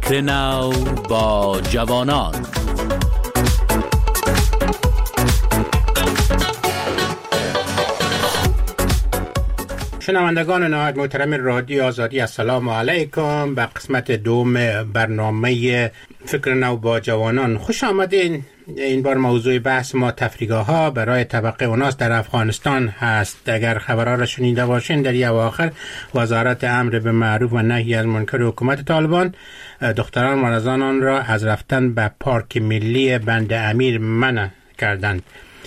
فکر نو با جوانان. شنوندگان نهایت محترم رادیو آزادی، السلام علیکم. به قسمت دوم برنامه فکر نو با جوانان خوش آمدین. این بار موضوع بحث ما تفریح‌ها برای طبقه اوناس در افغانستان هست. اگر خبرها را شنیده باشین، در یه اواخر وزارت امر به معروف و نهی از منکر حکومت طالبان دختران و زنان را از رفتن به پارک ملی بند امیر منع کردند.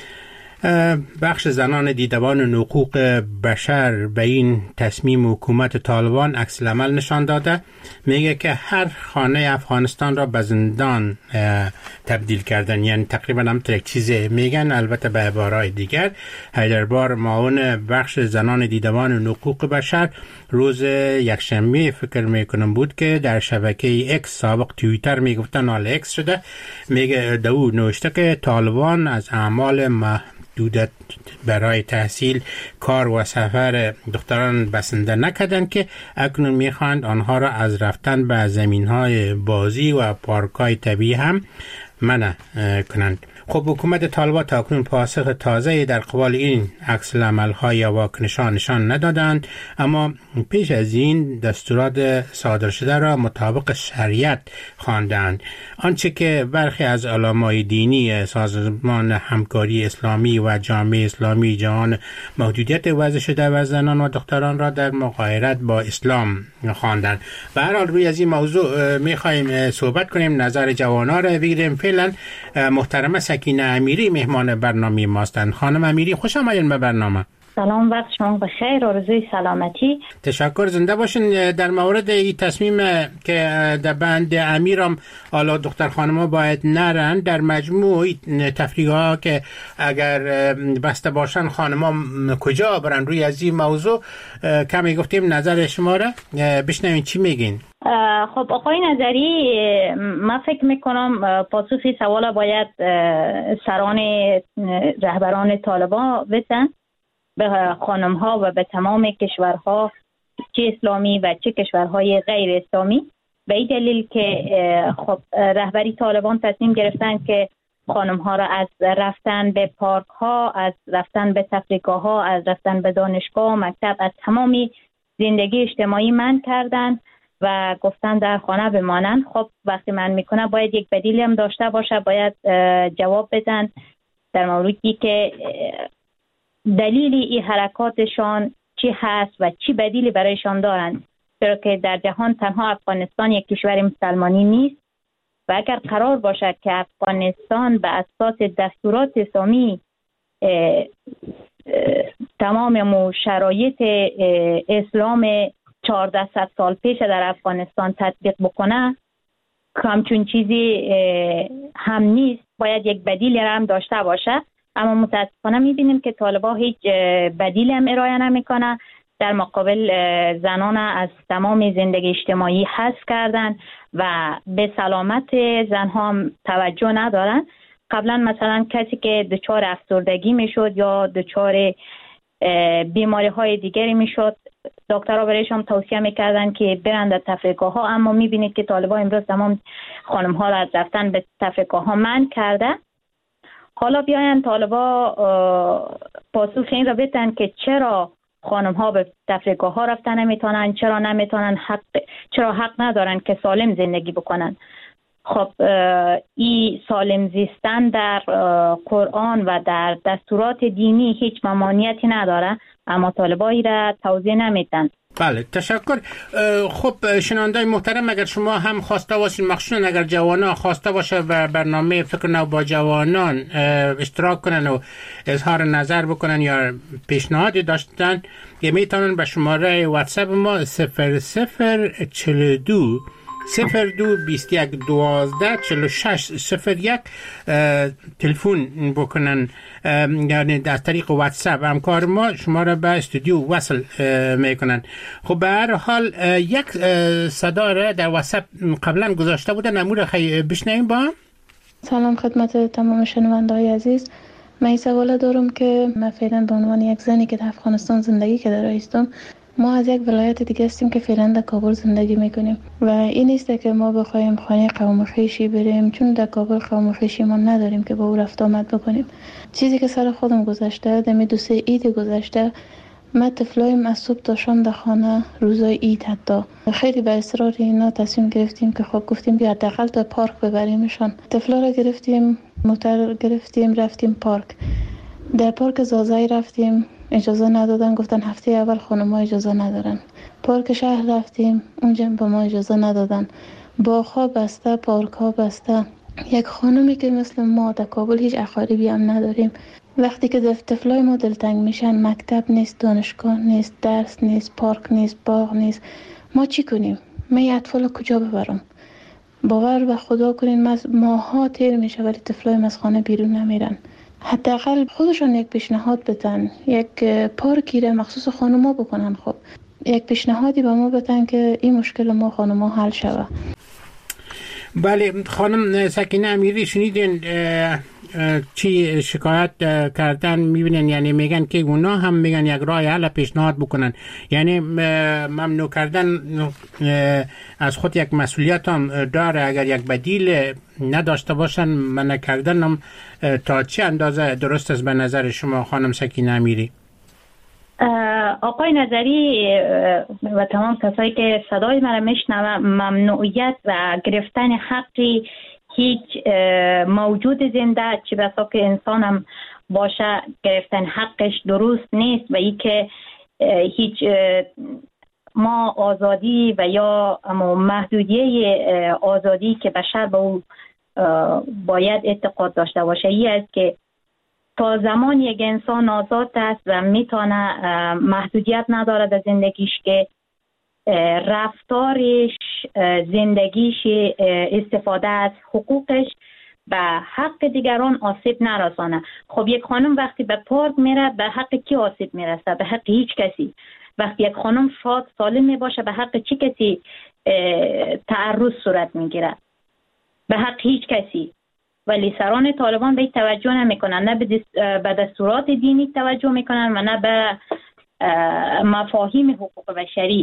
بخش زنان دیدبان حقوق بشر به این تصمیم حکومت طالبان عکس العمل نشان داده. میگه که هر خانه افغانستان را به زندان تبدیل کردن، یعنی تقریبا هم یک چیز میگن. البته به عبارات دیگر، حیدربار معاون بخش زنان دیدبان حقوق بشر روز یکشنبه فکر میکنم بود که در شبکه اکس، سابق توییتر میگفتن حال اکس شده، میگه دو نوشته که طالبان از اعمال محدودیت برای تحصیل، کار و سفر دختران بسنده نکردند که اکنون میخواند آنها را از رفتن به زمینهای بازی و پارکهای طبیعی هم منع کنند. خب حکومت طالبان تا اکنون پاسخ تازه‌ای در قبال این عکس العمل‌ها یا واکنش‌ها نشان ندادند، اما پیش از این دستورات صادر شده را مطابق شریعت خواندند. آنچه که برخی از علمای دینی سازمان همکاری اسلامی و جامعه اسلامی جهان محدودیت وضع شده و زنان و دختران را در مغایرت با اسلام خواندند. به هر حال روی از این موضوع می‌خوایم صحبت کنیم، نظر جوانان را بگیریم. فعلا محترمه سکینه امیری مهمان برنامه ماستند. خانم امیری، خوش آمدین به برنامه. سلام، وقت شما بخیر، آرزوی سلامتی. تشکر، زنده باشین. در مورد این تصمیم که در بند امیرم حالا دختر خانم‌ها باید نرن، در مجموع تفریح‌ها که اگر بسته باشن خانم‌ها کجا برن، روی از این موضوع کمی گفتیم نظر شما را بشنوین چی میگین. خب آقای نظری، من فکر میکنم پاسخ سوال باید سران رهبران طالبان بدن به خانم ها و به تمام کشورها، چه اسلامی و چه کشورهای غیر اسلامی، به این دلیل که خب رهبری طالبان تصمیم گرفتن که خانم ها را از رفتن به پارک ها، از رفتن به تفریحگاه ها، از رفتن به دانشگاه، مکتب، از تمامی زندگی اجتماعی منع کردن و گفتن در خانه بمانند. خب وقتی من میکنم باید یک بدیلی هم داشته باشه، باید جواب بدن در موردی که دلیل این حرکاتشان چی هست و چی بدیلی برایشان دارند، چرا که در جهان تنها افغانستان یک کشور مسلمانی نیست و اگر قرار باشد که افغانستان به اساس دستورات اسلامی تمام شرایط اسلام 1400 سال پیش در افغانستان تطبیق بکنه، همچون چیزی هم نیست، باید یک بدیل هم داشته باشه. اما متاسفانه میبینیم که طالبان هیچ بدیل هم ارائه نمیکنه، در مقابل زنان از تمام زندگی اجتماعی حذف کردن و به سلامت زنها هم توجه ندارن. قبلا مثلا کسی که دچار افسردگی میشد یا دچار بیماری های دیگری میشد، دکترها برایشان توصیه میکردن که برن در تفریحگاه ها، اما میبینید که طالبان امروز تمام خانم ها را از رفتن به تفریحگاه ها منع کرده. حالا بیاین طالبان پاسخ این را بدن که چرا خانم ها به تفریحگاه ها رفتن نمیتونن، چرا نمیتونن، چرا حق ندارن که سالم زندگی بکنن. خب این سالم زیستن در قرآن و در دستورات دینی هیچ ممانعتی نداره، اما طالبایی را توضیح نمیدن. بله، تشکر. خب شنوندای محترم، اگر شما هم خواسته باشین، مخصوصا اگر جوانان خواسته باشه و برنامه فکر نو با جوانان اشتراک کنن و اظهار نظر بکنن یا پیشنهادی داشتن، میتونن به شماره واتساپ ما 0042 0221124601 تلفن بکنن، یعنی از طریق واتساپ همکار ما شما را به استودیو وصل میکنن. خب به هر حال یک صدا را در واتساپ قبلا گذاشته بودن، امور خیلی بشنویم با هم. سلام خدمت تمام شنونده‌های عزیز. من این سوال دارم که من فعلا به عنوان یک زنی که در افغانستان زندگی کرده هستم، ما از یک ولایت دیگه هستیم که فعلا در کابل زندگی میکنیم و این نیست که ما بخوایم خانه قوم خویشی بریم، چون در کابل قوم خویشی ما نداریم که با او رفت آمد بکنیم. چیزی که سر خودم گذشته، دمی 2-3 عید گذشته، ما طفلایم از صبح تا شام در خانه، روزای عید حتی خیلی به اصرار اینا تصمیم گرفتیم که خب گفتیم بیا حداقل تا پارک ببریمشان. طفلا را گرفتیم، موتور گرفتیم، رفتیم پارک. در پارک زازای رفتیم، اجازه ندادن، گفتن هفته اول خانم‌ها اجازه ندارن. پارک شهر رفتیم، اونجا به ما اجازه ندادن. باغ‌ها بسته، پارک‌ها بسته. یک خانمی که مثل ما در کابل هیچ اقاربی هم نداریم، وقتی که طفلای ما دلتنگ میشن، مکتب نیست، دانشگاه نیست، درس نیست، پارک نیست، باغ نیست، ما چی کنیم؟ من این اطفال کجا ببرم؟ باور به خدا کنین ماها تیر میشه ولی طفلای از خانه بیرون نمیرن. حداقل خودشون یک پیشنهاد بدن، یک پارکی را مخصوص خانوما بکنن. خب یک پیشنهادی به ما بدن که این مشکل ما خانوما حل شود. بله خانم سکینه امیری، شنیدین چی شکایت کردن؟ میبینن یعنی میگن که اونا هم میگن یک راه حل پیشنهاد بکنن، یعنی ممنوع کردن از خود یک مسئولیت هم داره. اگر یک بدیل نداشته باشن منع کردن هم تا چه اندازه درست است به نظر شما خانم سکینه امیری؟ آقای نظری و تمام کسایی که صدای من میشنوه، ممنوعیت و گرفتن حقی هیچ موجود زنده، چه بسا که انسان هم باشه، گرفتن حقش درست نیست و ای که هیچ ما آزادی و یا محدودیه آزادی که بشر به او باید اعتقاد داشته باشه ای است که تا زمان یک انسان آزاد است و میتونه محدودیت نداره در زندگیش که رفتارش، زندگیش، استفاده از حقوقش به حق دیگران آسیب نرسانه. خب یک خانم وقتی به پارک میره به حق کی آسیب میرسه؟ به حق هیچ کسی. وقتی یک خانم شاد سالم میباشه به حق چی کسی تعرض صورت میگیره؟ به حق هیچ کسی. ولی سران طالبان به این توجه نمیکنن، نه به دستورات دینی توجه میکنن و نه به مفاهیم حقوق بشری.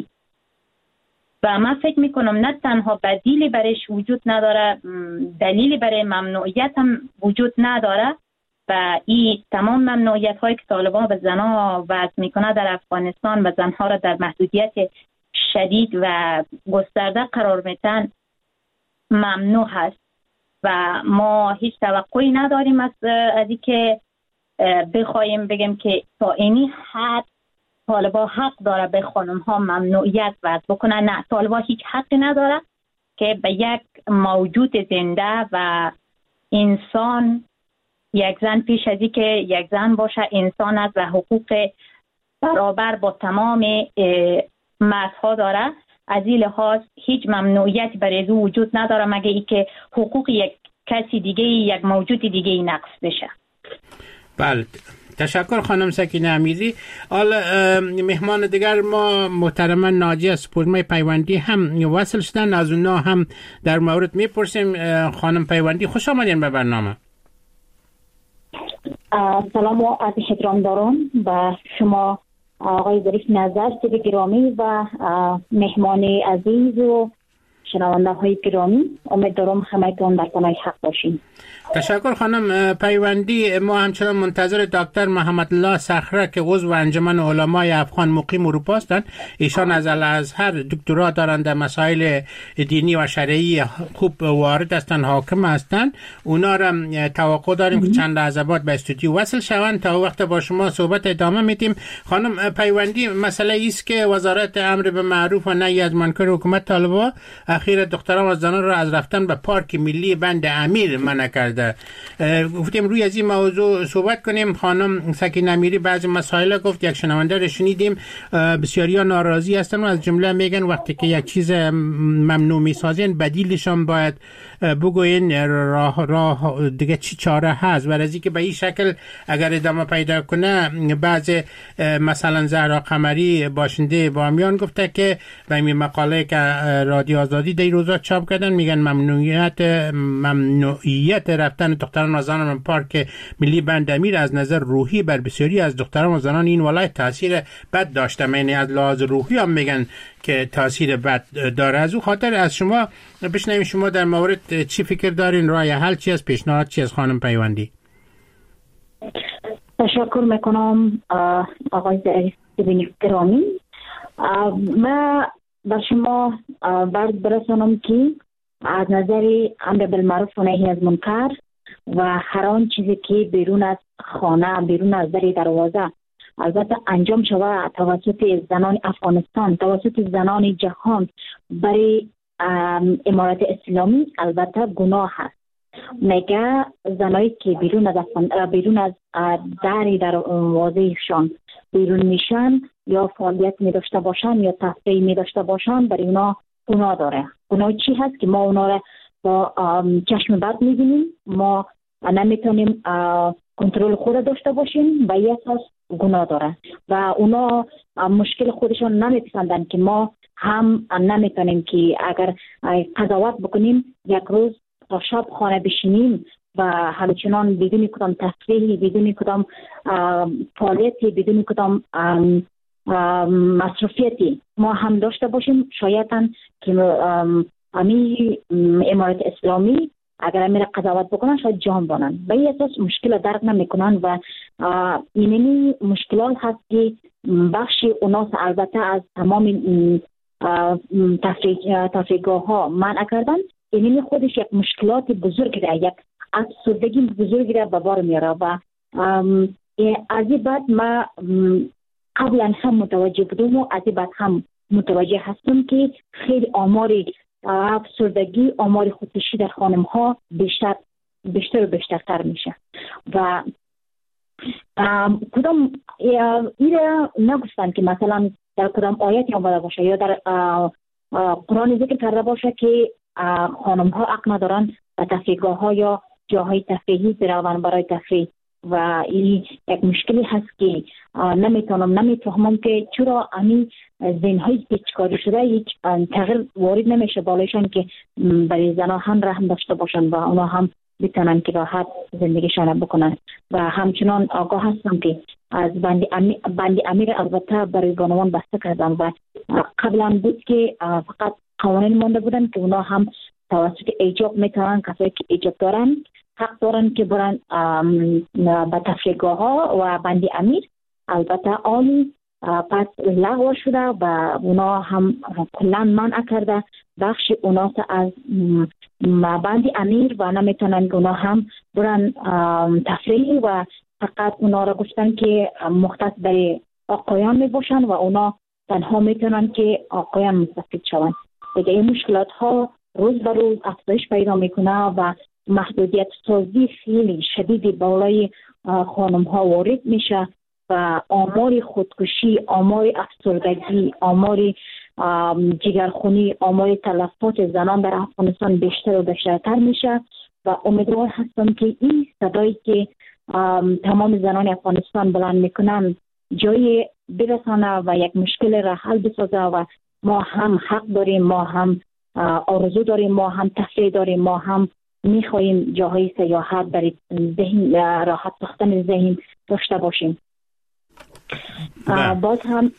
و من فکر میکنم نه تنها بدیلی برش وجود نداره، دلیلی برای ممنوعیت هم وجود نداره و این تمام ممنوعیت هایی که طالبان به زنها وضع میکنه در افغانستان و زنها را در محدودیت شدید و گسترده قرار میدن ممنوع هست و ما هیچ توقعی نداریم از این که بخوایم بگیم که تا اینی حد طالبا حق داره به خانم ها ممنوعیت وضع بکنه. نه، طالبا هیچ حقی نداره که به یک موجود زنده و انسان، یک زن پیش از این که یک زن باشه انسان است و حقوق برابر با تمام مردها داره. از این لحاظ هیچ ممنوعیت برای او وجود نداره مگه ای که حقوق یک کسی دیگه، یک موجود دیگه نقض بشه. بله، تشکر خانم سکینه امیری. حالا مهمان دیگر ما محترما ناجی از سپوږمۍ پیوندی هم وصل شدن، از اونا هم در مورد میپرسیم. خانم پیوندی خوش آمدین به برنامه. سلام و عرض احترام دارم به شما آقای ظریف نظر سید گرامی و مهمان عزیز و شنونده های گرامی. امیدوارم همه‌تون در پناه حق باشین. تشکر خانم پیوندی. ما همچنان منتظر دکتر محمد الله صخره که عضو انجمن علمای افغان مقیم اروپا هستند. ایشان از الازهر دکترا دارند، در مسائل دینی و شرعی خوب وارد هستند، حاکم هستند. اونا را توقع داریم که چند لحظه بعد به استودیو وصل شوند. تا وقت با شما صحبت ادامه میدیم. خانم پیوندی، مسئله است که وزارت امر به معروف و نهی از منکر حکومت طالبان اخیر دختران و زنان را از رفتن به پارک ملی بند امیر منع کرده. گفتیم روی از این موضوع صحبت کنیم. خانم سکینه امیری بعضی مسائل گفت، یک شنونده رو شنیدیم بسیاریا ناراضی هستن و از جمله میگن وقتی که یک چیز ممنوع میسازین بدیلشان باید بگوین راه دیگه چی چاره هست. و از اینکه به این شکل اگر ادامه پیدا کنه، بعض مثلا زهرا قمری باشنده بامیان گفته که به این مقاله که رادیو آزادی اقتصادی در روزا چاپ کردن، میگن ممنوعیت رفتن دختران و زنان پارک ملی بندامیر از نظر روحی بر بسیاری از دختران و زنان این ولایت تاثیر بد داشته. یعنی از لحاظ روحی هم میگن که تاثیر بد داره. از او خاطر از شما بشنویم شما در مورد چی فکر دارین، راه حل چی است، پیشنهاد چی است خانم پیوندی؟ تشکر میکنم آقای زعیمی گرامی. من بر شما برسانم که از نظر امر بالمعروف و نهی از منکر و هر آن چیزی که بیرون از خانه، بیرون از در دروازه البته انجام شود توسط زنان افغانستان، توسط زنان جهان برای امارت اسلامی البته گناه است. میگه زنایی که بیرون از در دروازهشان بیرون میشن یا فعالیت می داشته باشن یا تفریح می داشته باشن، برای اونا گناه داره. گناه چی هست که ما اونا را با چشم بد می بینیم، ما نمیتونیم کنترل خود داشته باشیم، به این اساس گناه داره و اونا مشکل خودشان نمیپسندن که ما هم نمیتونیم که اگر قضاوت بکنیم یک روز تا شب خانه بشینیم و همچنان بدون کدام تفریحی، بدون کدام فعالیتی، بدون کدام مصروفیتی ما هم داشته باشیم. شاید که امارت اسلامی اگر امیر قضاوت بکنن شاید جان بانن، به این اساس مشکل درک نمیکنن و اینمی مشکلات هست که بخش اوناس البته از تمام تفریحگاه ها منع کردن. اینمی خودش یک مشکلات بزرگ ده، یک افسردگی بزرگی را به بار میاره و از این بعد ما قبلا هم متوجه بودم و از این بعد هم متوجه هستم که خیلی آمار افسردگی، آمار خودکشی در خانم ها بیشتر و بیشترتر میشه و کدام ایره نگفتن که مثلا در کدام آیتی آمده باشه یا در قرآن ذکر کرده باشه که خانم ها حق ندارن و تفریحگاه ها یا جاهای تفریحی بروند برای تفریح و این یک مشکلی هست که نمیفهمم که چرا همین ذهن‌های پیچکاری شده هیچ تغییر وارد نمیشه بالایشان که برای زنها هم رحم داشته باشن و اونا هم بتونن که راحت زندگیشان بکنن و همچنان آگاه هستم که از بند امیر البته برای بانوان بسته کردن و قبلا بود که فقط قوانین مانده بودن که اونا هم توسط ایجاب میتونن، کسایی که ایجاب دارن حق دارن که برن به تفریحگاه ها و بند امیر البته آنی پس لغو شده و اونا هم کلا منع کرده بخش اونا از بند امیر و نمیتونن که اونا هم برن تفریح و فقط اونا را گفتن که مختص برای آقایان میباشن و اونا تنها میتونن که آقایان مستفید شون. دیگه این مشکلات ها روز به روز افزایش پیدا میکنه و محدودیت سازی خیلی شدید بالای خانم ها وارد میشه و آمار خودکشی، آمار افسردگی، آمار جگرخونی، آمار تلفات زنان در افغانستان بیشتر و بیشترتر میشه و امیدوار هستم که این صدایی که تمام زنان افغانستان بلند میکنن جای برسانه و یک مشکل را حل بسازه و ما هم حق داریم، ما هم آرزو داریم، ما هم تفریح داریم، ما هم میخواییم جاهای سیاحت برای ذهن راحت ساختن ذهن داشته باشیم. باز هم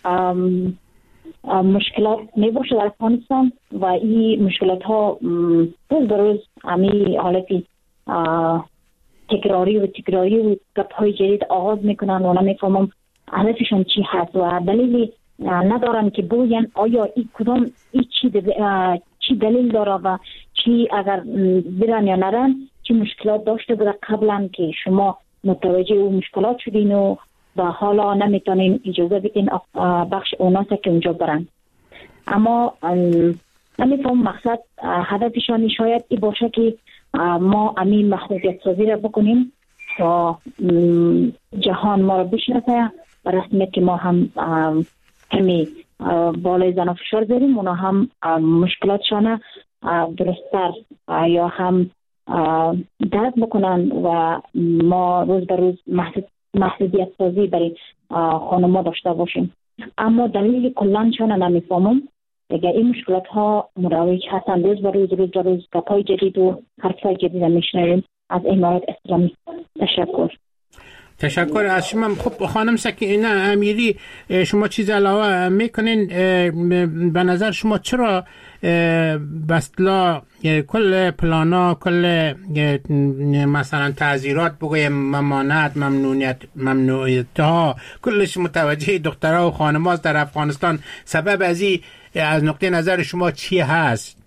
مشکلات میباشه در افغانستان و این مشکلات ها روز به روز همی حالتی تکراری و گپ های جدید آغاز میکنن و نمیفهمم هدفشون چی هست و دلیلی ندارن که بگوین آیا این کدام چی دلیل داره و چی اگر برن یا نرن چی مشکلات داشته بوده قبلا که شما متوجه اون مشکلات شدین و حالا نمیتونین اجازه بدین بخش اوناسا که اونجا برن. اما نمیفهم مقصد هدفشان شاید ای باشه که ما امین محدودیت سازی را بکنیم تا جهان ما را بشناسه و رسمیت که ما هم کمی بالای زن فشار داریم، اونا هم مشکلاتشان درستر یا هم درک بکنن و ما روز به روز محدودیت سازی برای خانم‌ها داشته باشیم. اما دلیل کلانشان نمیفهمم دیگه این مشکلات ها مروج هستند. روز به روز گپای جدید و حرفای جدید میشنویم از امارات اسلامی. تشکر از شما. خب خانم سکینه امیری، شما چیز علاوه میکنین؟ به نظر شما چرا بسلا کل پلانا، کل مثلا تعذیرات بگویم، ممانعت، ممنوعیت ها کلش متوجه دخترها و خانم‌هاست در افغانستان؟ سبب از نقطه نظر شما چی هست؟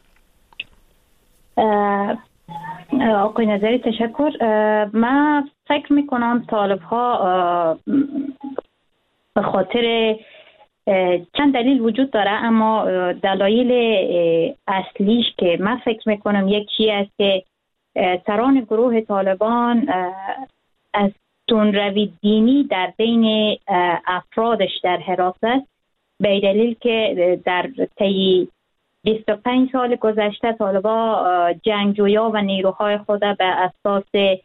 آقای نظری تشکر. من فکر میکنم طالب ها به خاطر چند دلیل وجود داره، اما دلایل اصلیش که من فکر میکنم یکی است که سران گروه طالبان از تندروی دینی در بین افرادش در حراست است، به دلیل که در طی 25 سال گذشته طالبا جنگجویا و نیروهای خود به اساس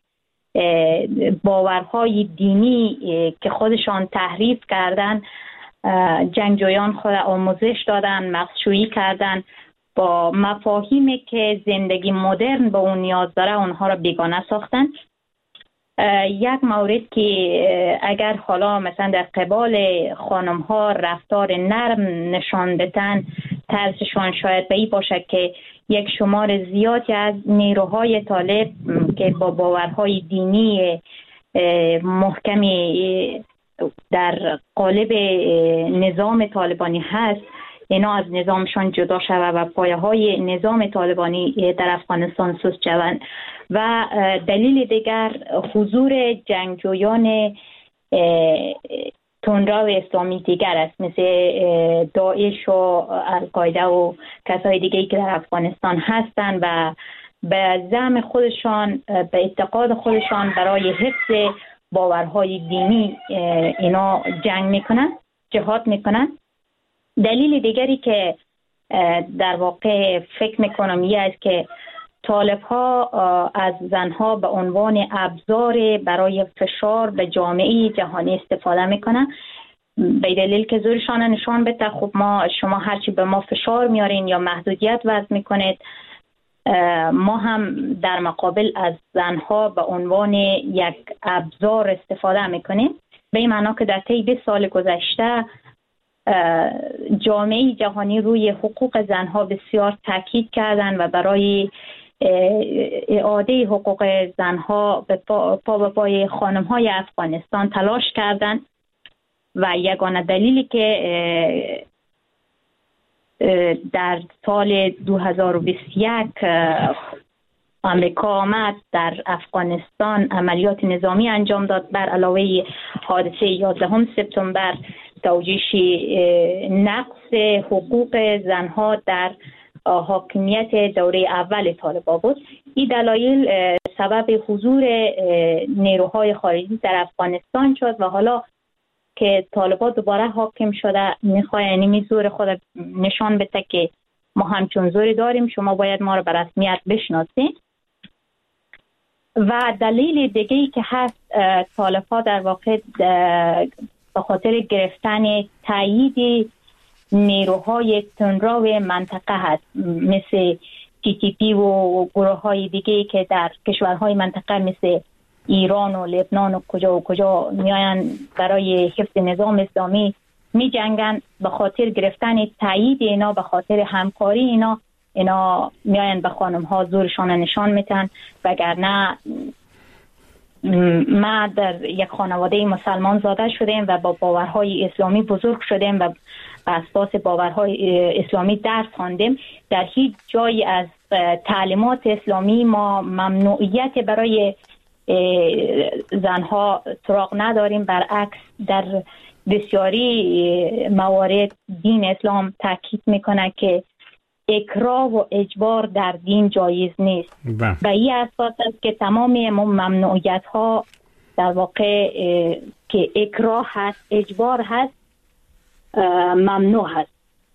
باورهای دینی که خودشان تحریف کردن، جنگجویان خود آموزش دادن، مغزشویی کردن، با مفاهیمی که زندگی مدرن به اون نیاز داره اونها را بیگانه ساختن. یک مورد که اگر حالا مثلا در قبال خانم ها رفتار نرم نشان بدن، ترسشان شاید به این باشه که یک شمار زیادی از نیروهای طالب که با باورهای دینی محکمی در قالب نظام طالبانی هست، اینا از نظامشان جدا شود و پایه های نظام طالبانی در افغانستان سست شوند. و دلیل دیگر حضور جنگجویان تندرو اسلامی دیگر است، مثل داعش و القاعده و کسای دیگری که در افغانستان هستند و به زعم خودشان، به اعتقاد خودشان برای حفظ باورهای دینی اینا جنگ میکنن، جهاد میکنن. دلیل دیگری که در واقع فکر میکنم یه است که طالب ها از زنها به عنوان ابزار برای فشار به جامعه جهانی استفاده میکنن، به دلیل که زورشان نشان بده خب شما هرچی به ما فشار میارین یا محدودیت وضع میکنید، ما هم در مقابل از زنها به عنوان یک ابزار استفاده میکنیم. به این معنا که در طی 20 سال گذشته جامعه جهانی روی حقوق زنها بسیار تاکید کردن و برای اعاده حقوق زنها پا به پای خانم‌های افغانستان تلاش کردن و یگانه دلیلی که در سال 2021 آمریکا آمد در افغانستان عملیات نظامی انجام داد، بر علاوه حادثه 11 سپتامبر توجیه نقص حقوق زنها در حاکمیت دوره اول طالبان بود. این دلایل سبب حضور نیروهای خارجی در افغانستان شد و حالا که طالبان دوباره حاکم شده میخواد یعنی زور خود نشان بده که ما همچون زوری داریم، شما باید ما رو به رسمیت بشناسید. و دلیل دیگه‌ای که هست، طالبان در واقع به خاطر گرفتن تایید نیروهای تندرو منطقه هست، مثل TTP و گروه های دیگه که در کشورهای منطقه مثل ایران و لبنان و کجا میاین برای حفظ نظام اسلامی می جنگن. به خاطر گرفتن تایید اینا، به خاطر همکاری اینا میاین به خانم ها زورشان نشان میتن. وگرنه ما در یک خانواده مسلمان زاده شدیم و با باورهای اسلامی بزرگ شدیم و بر اساس باورهای اسلامی درس خواندیم. در هیچ جایی از تعلیمات اسلامی ما ممنوعیت برای زنها سراغ نداریم، برعکس در بسیاری موارد دین اسلام تاکید میکنه که اکراه و اجبار در دین جایز نیست. به این اساس است که تمام ممنوعیت ها در واقع که اکراه هست، اجبار هست، ممنوع هست.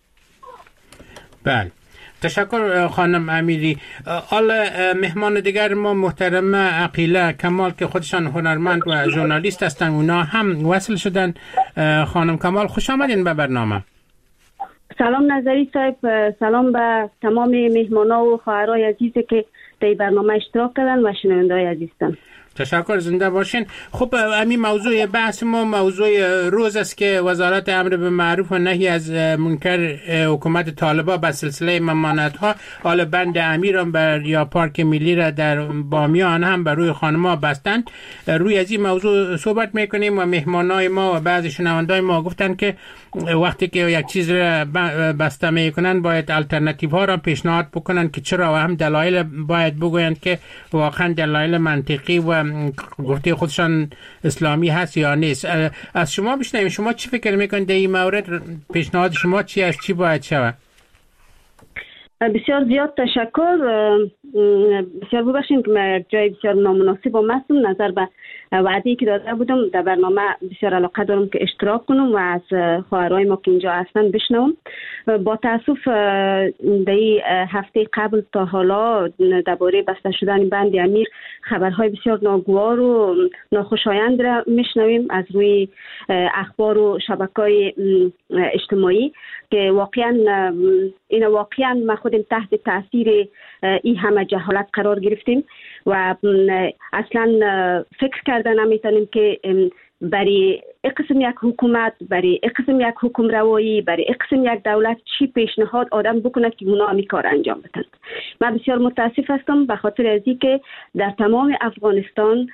بله، تشکر خانم امیری. حالا مهمان دیگر ما محترم عقیله کمال که خودشان هنرمند و ژورنالیست هستن، اونا هم وصل شدن. خانم کمال خوش آمدین به برنامه. سلام نظری صاحب، سلام به تمام مهمانا و خواهرای عزیزی که در برنامه اشتراک کردن و شنونده‌های عزیزم. تشکر، زنده باشین. خب همین موضوع بحث ما موضوع روز است که وزارت امر به معروف و نهی از منکر حکومت طالبان به سلسله ممانعت‌ها حال بند امیر یا پارک ملی را در بامیان هم بر روی خانم‌ها بستند. روی از این موضوع صحبت میکنیم و مهمانای ما و بعضی شنوندای ما گفتن که وقتی که یک چیز را بسته میکنن باید الटरनेटिव ها را پیشنهاد بکنن که چرا، و هم دلایل باید بگویند که واقعا دلایل منطقی و گفته خودشان اسلامی هست یا نیست. از شما بشنویم، شما چی فکر میکنید در این مورد؟ پیشنهاد شما چی است؟ چی باید شود؟ بسیار زیاد تشکر. بسیار ببخشید که من جای بسیار نامناسب و هستم. نظر به وعده‌ای که داده بودم در برنامه بسیار علاقه دارم که اشتراک کنم و از خواهرای ما که اینجا هستن بشنوم. با تاسف در هفته قبل تا حالا درباره بسته شدن بند امیر خبرهای بسیار ناگوار و ناخوشایند را میشنویم از روی اخبار و شبکه‌های اجتماعی که واقعا ما خودم تحت تاثیر این همه جهالت قرار گرفتیم و اصلا فکر کردن نمیتونیم که برای قسم یک حکومت، برای قسم یک حکم روایی، برای قسم یک دولت چی پیشنهاد آدم بکنه که اونا همی کار انجام بدن. من بسیار متاسف هستم به خاطر از اینکه در تمام افغانستان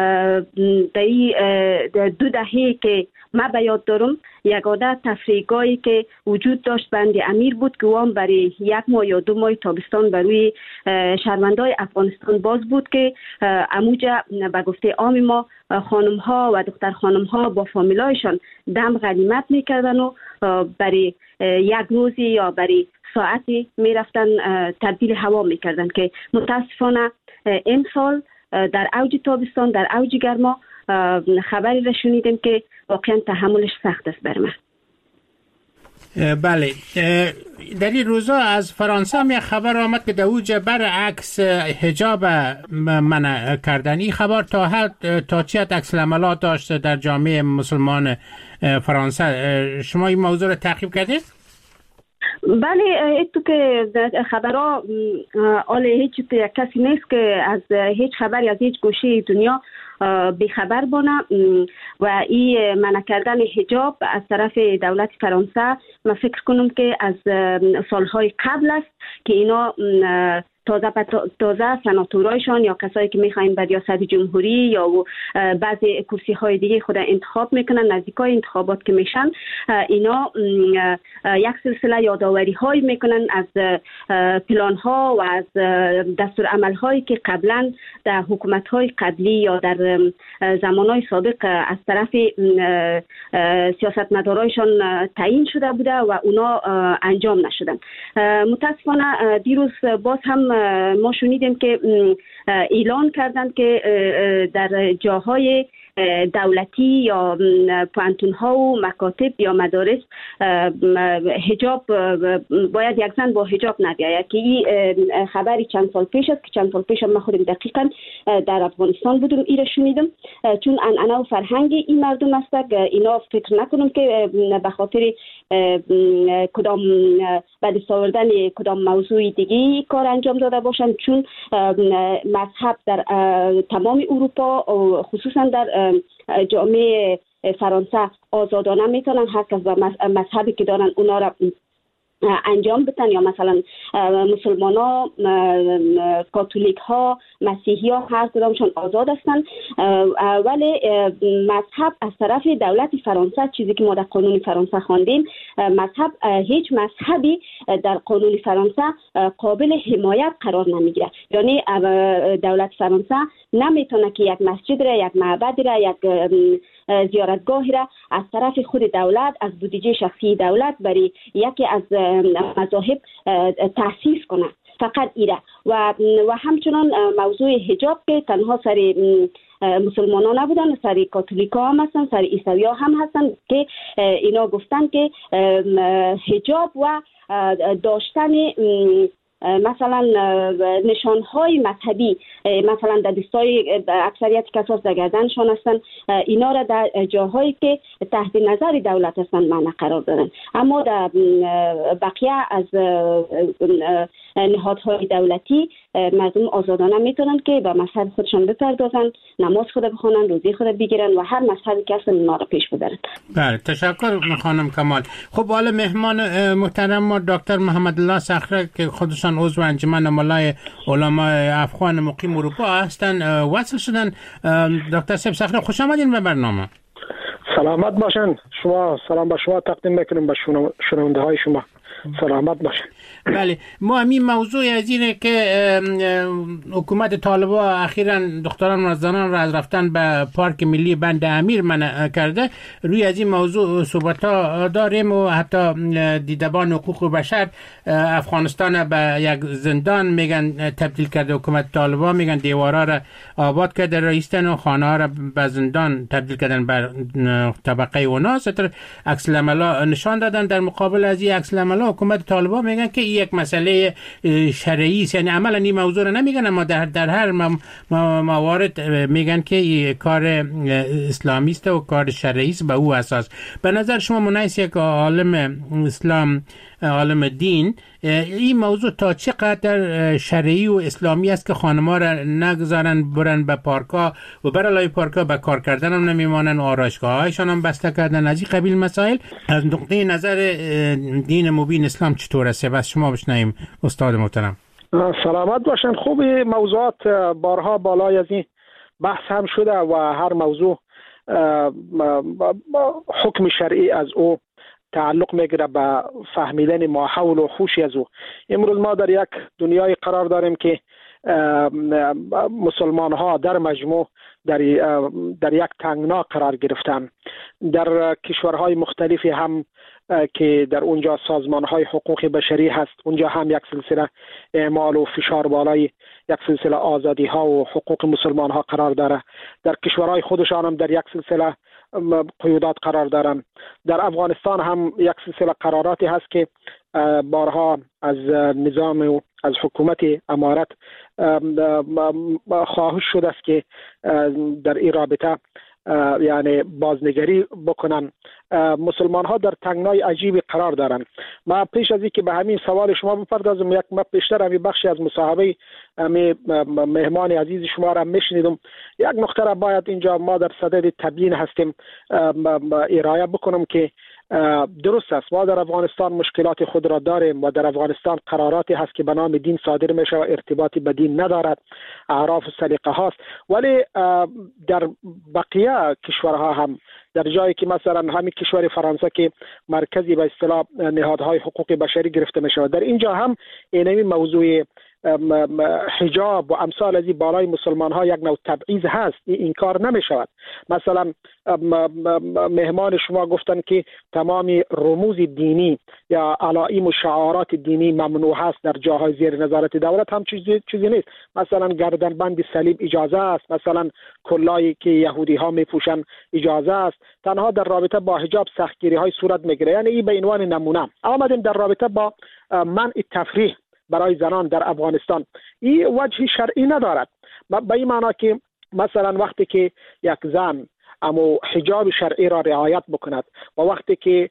در 2 دهه که ما به یاد دارم یگانه تفریحگاهی که وجود داشت بند امیر بود که وام برای 1 ماه یا 2 ماه تابستان بروی شهروندای افغانستان باز بود که اموجه به گفته عام ما خانم ها و دختر خانم ها با فامیلایشان دم غنیمت میکردن و برای 1 روزی یا برای ساعتی میرفتن تبدیل هوا میکردن که متاسفانه امسال در اوج تابستان، در اوج گرما خبری را شنیدیم که واقعا تحملش سخت است بر من. بله، در این روزا از فرانسه هم یک خبر آمد که در اوج برعکس حجاب منع کردن. این خبر تا چه حد عکس العملات داشت در جامعه مسلمان فرانسه؟ شما این موضوع را تعقیب کردید؟ بله، تو که خبرها آل هیچ کسی نیست که از هیچ خبری از هیچ گوشه دنیا بیخبر بانه و این منع کردن حجاب از طرف دولت فرانسه من فکر کنم که از سالهای قبل است که اینا تازه سناتورایشان یا کسایی که میخواین به ریاست جمهوری یا بعضی کرسی های دیگه خود انتخاب میکنن، نزدیکای انتخابات که میشن اینا یک سلسله یادآوری های میکنن از پلان ها و از دستور عمل هایی که قبلا در حکومت های قبلی یا در زمان های سابق از طرف سیاستمدارایشان تعیین شده بوده و اونا انجام نشدن. متاسفانه دیروز باز هم ما شنیدیم که اعلان کردند که در جاهای دولتی یا پانتون ها و مکاتب یا مدارس حجاب باید یک زن با حجاب نبیاید که این خبری چند سال پیش است که چند سال پیش من خودم دقیقا در افغانستان بودم ایره شنیدم. چون انا و فرهنگ این مردم است اینا فکر نکنم که به خاطر کدام بعد آوردن کدام موضوع دیگه کار انجام داده باشند، چون مذهب در تمام اروپا خصوصا در جامعه فرانسه آزادانه میتونن هر کس با مذهبی که دارن اونا را انجام بدن، یا مثلا مسلمان ها، کاتولیک ها، مسیحی ها هر کدامشون آزاد هستن، ولی مذهب از طرف دولت فرانسه، چیزی که ما در قانون فرانسه خواندیم، مذهب هیچ مذهبی در قانون فرانسه قابل حمایت قرار نمیگیره. یعنی دولت فرانسه نمیتونه که یک مسجد را، یک معبد را، یک زیارتگاهی را از طرف خود دولت از بودجه شخصی دولت برای یکی از مذاهب تأسیس کنه، فقط ایره. و همچنان موضوع حجاب که تنها سر مسلمان ها نبودن، سر کاتولیک ها هم هستن، سر عیسوی ها هم هستن که اینا گفتن که حجاب و داشتن مثلا نشانهای مذهبی مثلا در دستای اکثریت کساس در گردنشان هستن، اینا را در جاهایی که تحت نظر دولت هستن منع قرار دادن. اما در بقیه از نهادهای دولتی مردم آزادانه میتونن که به مذهب خودشان بپردازن، نماز خود بخونن، روزی خود بگیرن و هر مذهبی که هستن اونا را پیش ببرن. بله، تشکر خانم کمال. خب حالا مهمان محترم ما دکتر محمد الله صخره که خودشان عضو انجمن ملای علمای افغان مقیم اروپا هستن وصل شدن. دکتر صخره خوش آمدین به برنامه. سلامت باشن. شما سلام به شما تقدیم میکنیم به شنونده های شما. سلامت باشن. بله، ما همین موضوع از اینه که حکومت طالبان اخیراً دختران و زنان را از رفتن به پارک ملی بند امیر منع کرده. روی از این موضوع صحبت‌ها داریم و حتی دیدبان حقوق بشر افغانستان به یک زندان میگن تبدیل کرده. حکومت طالبان میگن دیوارا را آباد کرده رئیستن و خانه ها را به زندان تبدیل کردن بر طبقه اونا. ستر عکس العملا نشان دادن. در مقابل از این عکس العملا حکومت طالبان میگن که یک مسئله شرعی است، یعنی عملا این موضوع رو نمیگن اما در هر موارد میگن که این کار اسلامی است و کار شرعی است به او اساس. به نظر شما منیس یک عالم اسلام، عالم دین، این موضوع تا چه قدر شرعی و اسلامی است که خانم‌ها را نگذارن برن به پارک‌ها و برای پارک‌ها به کار کردن هم نمیمانن، آرایشگاه‌هایشان هم بسته کردن، از این قبیل مسائل؟ از نقطه نظر دین مبین اسلام چطور است؟ بس شما بشنویم استاد محترم. سلامت باشن. خوب، موضوعات بارها بالای از این بحث هم شده و هر موضوع حکم شرعی از او تعلق میگیره به فهمیدن ما حول و خوشی از او. امروز ما در یک دنیای قرار داریم که مسلمان ها در مجموع در یک تنگنا قرار گرفتن. در کشورهای مختلفی هم که در اونجا سازمان های حقوق بشری هست، اونجا هم یک سلسله اعمال و فشار بالای یک سلسله آزادی ها و حقوق مسلمان ها قرار داره. در کشورهای خودشان هم در یک سلسله قیودات قرار دارن. در افغانستان هم یک سلسله قراراتی هست که بارها از نظام و از حکومت امارت خواهش شده است که در این رابطه یعنی بازنگری بکنن. مسلمان ها در تنگنای عجیبی قرار دارن. ما پیش از اینکه به همین سوال شما بپردازم، یک پیشتر همین بخشی از مصاحبه مهمان عزیز شما را میشنیدم. یک نکته را باید اینجا ما در صدد تبیین هستیم ارائه بکنم که درست است، ما در افغانستان مشکلات خود را داریم و در افغانستان قراراتی هست که به نام دین صادر میشه و ارتباطی به دین ندارد، اعراف و سلیقه هاست. ولی در بقیه کشورها هم، در جایی که مثلا همین کشور فرانسه که مرکزی به اصطلاح نهادهای حقوق بشری گرفته میشه، در اینجا هم این موضوع حجاب و امثال از این بالای مسلمان ها یک نوع تبعیض هست، این کار نمی شود. مثلا مهمان شما گفتن که تمام رموز دینی یا علائم و شعارات دینی ممنوع هست در جاهای زیر نظارت دولت، هم چیزی نیست. مثلا گردنبند صلیب اجازه است، مثلا کلایی که یهودی ها می پوشن اجازه است، تنها در رابطه با حجاب سختگیری های صورت میگیره. یعنی این به عنوان نمونه. آمدیم در رابطه با منع تفریح برای زنان در افغانستان، این وجه شرعی ندارد. به این معنی که مثلا وقتی که یک زن اما حجاب شرعی را رعایت بکند و وقتی که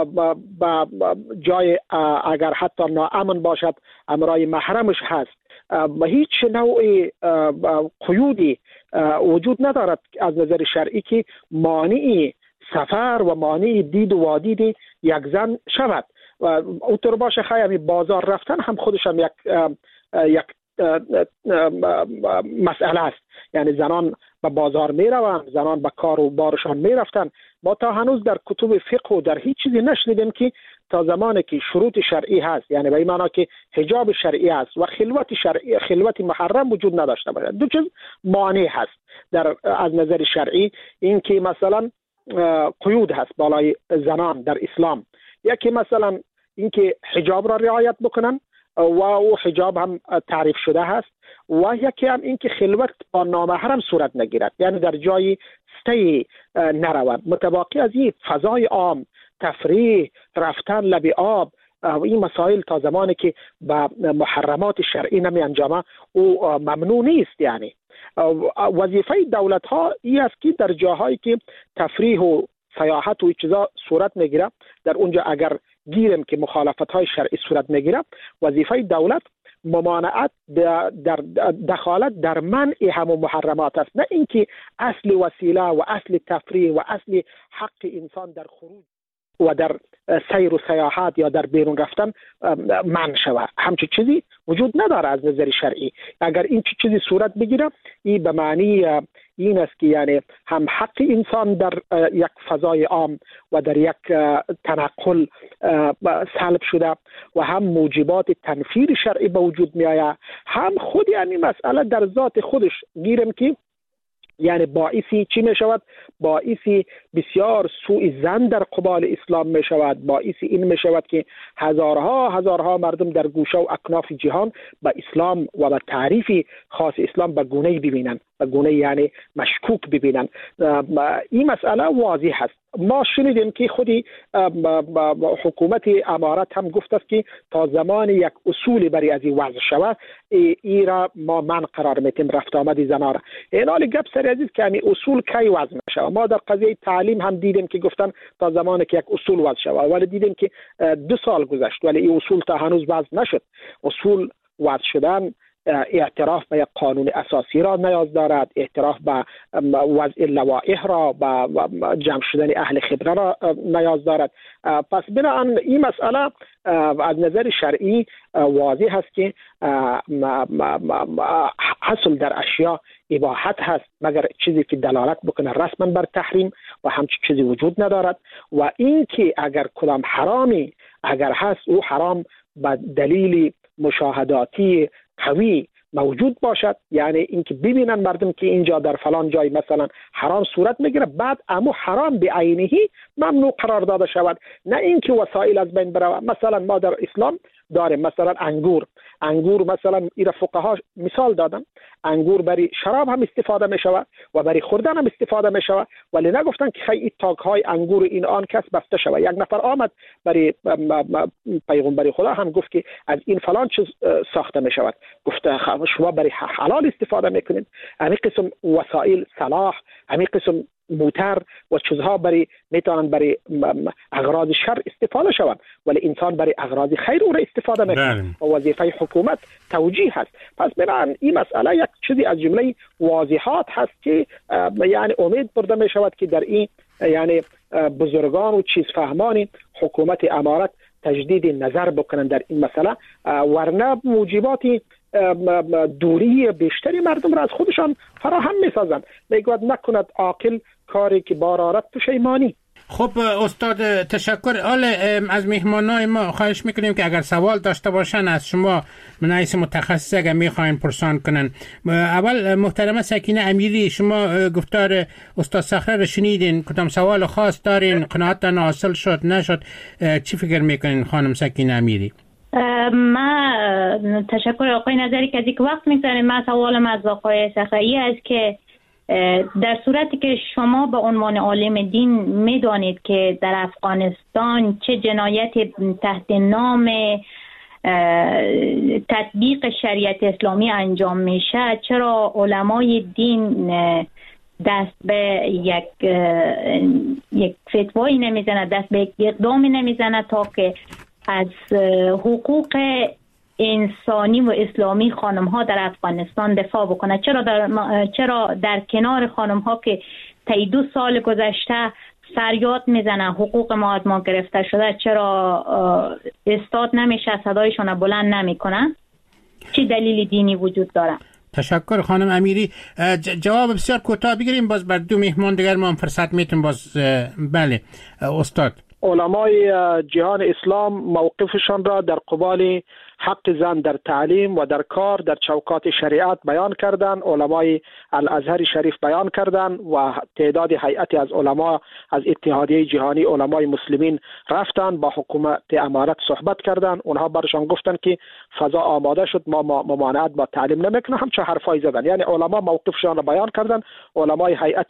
جای اگر حتی ناامن باشد امرای محرمش هست و هیچ نوع قیودی وجود ندارد از نظر شرعی که مانع سفر و مانع دید و وادید یک زن شود. و اونطور باشه خیلی بازار رفتن هم خودش هم یک مسئله است. یعنی زنان به بازار می روند، زنان به کار و بارشان می رفتن. ما تا هنوز در کتب فقه و در هیچ چیزی نشنیدیم که تا زمانی که شروط شرعی هست، یعنی به این معنی که حجاب شرعی است و خلوت محرم وجود نداشته باشه. دو چیز مانع هست از نظر شرعی، این که مثلا قیود هست بالای زنان در اسلام. یکی مثلا اینکه حجاب را رعایت بکنن و او حجاب هم تعریف شده هست، و یکی هم اینکه خلوت با نامحرم صورت نگیرد، یعنی در جای ستی نرود. متباقی از این فضای عام، تفریح، رفتن لب آب، این مسائل تا زمانی که با محرمات شرعی نمی انجامه او ممنوع نیست. یعنی وظیفه دولت ها این است که در جاهایی که تفریح و سیاحت و چیزا صورت میگیره، در اونجا اگر گیریم که مخالفت های شرعی صورت میگیره، وظیفه دولت ممانعت در دخالت در منع همون محرمات است، نه اینکه اصل وسیله و اصل تفریح و اصل حق انسان در خروج و در سیر و سیاحت یا در بیرون رفتن منع شود. همچین چیزی وجود نداره از نظر شرعی. اگر این چیزی صورت بگیره، این به معنی این است که یعنی هم حق انسان در یک فضای عام و در یک تنقل سلب شده و هم موجبات تنفیر شرعی به وجود می آید، هم خود یعنی مسئله در ذات خودش گیرم که یعنی باعثی چی می شود؟ باعثی بسیار سوء ظن در قبال اسلام می شود. باعثی این می شود که هزارها مردم در گوشه و اکناف جهان به اسلام و به تعریف خاص اسلام به گونه‌ای ببینند، به گونه یعنی مشکوک ببینند. این مسئله واضح است. ما شنیدیم که خودی حکومت امارت هم گفت است که تا زمان یک اصول برای از این وضع شود، ای را ما من قرار میتیم رفت آمد زنان را. این حال گپ سر عزیز که همین اصول کی وضع نشود. ما در قضیه تعلیم هم دیدیم که گفتن تا زمانی که یک اصول وضع شود، ولی دیدیم که 2 سال گذشت ولی این اصول تا هنوز وضع نشد. اصول وضع شدن اعتراف به یک قانون اساسی را نیاز دارد، اعتراف به وضع لوائح را، به جمع شدن اهل خبره را نیاز دارد. پس بنابراین این مسئله از نظر شرعی واضح است که حصل در اشیاء اباحت هست، مگر چیزی که دلالت بکنه رسما بر تحریم و همچین چیزی وجود ندارد. و این که اگر کدام حرامی اگر هست، او حرام به دلیل مشاهداتی قوی موجود باشد، یعنی اینکه ببینن مردم که اینجا در فلان جای مثلا حرام صورت میگیره، بعد اما حرام به عینهی ممنوع قرار داده شود، نه اینکه وسایل از بین بره. مثلا ما در اسلام داریم مثلا انگور مثلا ایرا فقها مثال دادن، انگور برای شراب هم استفاده می شود و برای خوردن هم استفاده می شود، ولی نگفتن که خیلی تاک های انگور این آن کس بسته شود. یک نفر آمد برای پیغمبر خدا هم گفت که از این فلان چیز ساخته می شود، گفته شما برای حلال استفاده میکنید. همین قسم وسایل صلاح، همین قسم موتر و چیزها برای میتونن برای اغراض شر استفاده شوند، ولی انسان برای اغراض خیر او را استفاده میکنه و وظیفه حکومت توجیه هست. پس بنابراین این مسئله یک چیزی از جمله واضحات هست که یعنی امید برده می شود که در این یعنی بزرگان و چیز فهمان حکومت امارت تجدید نظر بکنن در این مسئله، ورنه موجبات دوری بیشتری مردم را از خودشان فراهم می‌سازند. میگوید نکند عاقل کاری که بار آرد پشیمانی. خب استاد تشکر. حالا از مهمانای ما خواهش میکنیم که اگر سوال داشته باشن از شما من حیث متخصص اگر میخواین پرسان کنن. اول محترمه سکینه امیری، شما گفتار استاد صخره رو شنیدین، کدام سوال خاص دارین؟ قناعتتان حاصل شد نشد؟ چی فکر میکنین خانم سکینه امیری؟ ما تشکر آقای نظری که از یک وقت میگذاریم. من سوالم از آقای صخره‌ای است که در صورتی که شما به عنوان عالم دین میدانید که در افغانستان چه جنایت تحت نام تطبیق شریعت اسلامی انجام میشه، چرا علمای دین دست به یک فتوایی نمیزنه، دست به یک اقدامی نمیزنه تا که از حقوق انسانی و اسلامی خانم ها در افغانستان دفاع بکنه؟ چرا در کنار خانم ها که طی 2 سال گذشته فریاد میزنن حقوق ما از ما گرفته شده، چرا استاد نمیشه صدایشون بلند نمیکنن؟ چه دلیل دینی وجود داره؟ تشکر خانم امیری. جواب بسیار کوتاه بگیریم، باز بر 2 مهمان دیگر ما هم فرصت میتونیم باز. بله استاد. علمای جهان اسلام موقفشان را در قبال حق زن در تعلیم و در کار در چوکات شریعت بیان کردند. علمای الازهر شریف بیان کردند و تعداد هیئتی از علما از اتحادیه جهانی علمای مسلمین رفتند با حکومت امارت صحبت کردند. اونها برشان گفتند که فضا آماده شد، ما ممانعت با تعلیم نمیکنیم، همچه حرفای زدن. یعنی علما موقفشان را بیان کردند. علمای هیئت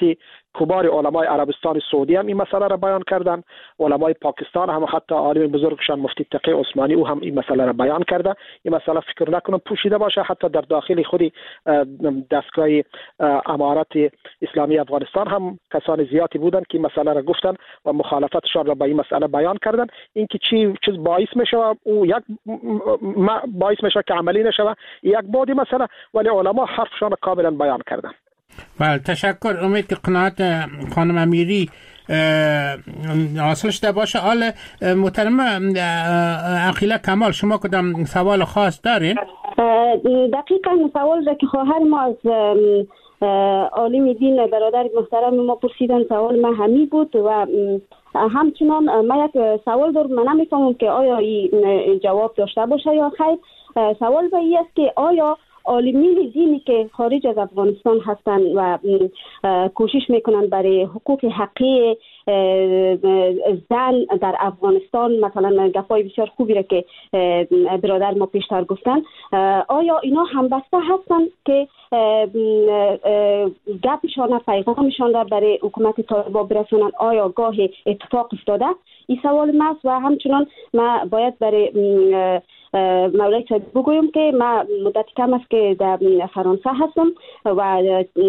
کبار علمای عربستان سعودی هم این مسئله را بیان کردن، علمای پاکستان هم، حتی عالم بزرگشان مفتی تقی عثمانی او هم این مسئله را بیان کرده. این مسئله فکر نکنم پوشیده باشه، حتی در داخل خود دستگاه امارت اسلامی افغانستان هم کسان زیادی بودند که این مسئله را گفتن و مخالفتشان را با این مسئله بیان کردن. اینکه چیز باعث میشه او یک باعث میشه که عملی نشه یک بعد مسئله، ولی علما حرفشان را کاملا بیان کردن. بله، تشکر. امید که قناعت خانم امیری حاصل شده باشه. حال محترم عقیله کمال، شما کدام سوال خاص دارین؟ دقیقا سوال را که خواهر ما از عالم دین برادر محترم ما پرسیدن سوال من همین بود و همچنان من یک سوال دارم. من نمیفهمم که آیا این جواب داشته باشه یا خیر. سوال به این است که آیا عالمین دینی که خارج از افغانستان هستند و کوشش میکنن برای حقوق حقیقی زن در افغانستان، مثلا گپای بسیار خوبی را که برادر ما پیشتر گفتن، آیا اینا همبسته هستند که گپشان پیغامشان را برای حکومت طالبان برسونن؟ آیا گاه اتفاق افتاده؟ این سوال ماست. و همچنان ما باید برای مولای صاحب بگویم که ما مدت کم است که در فرانسه هستم و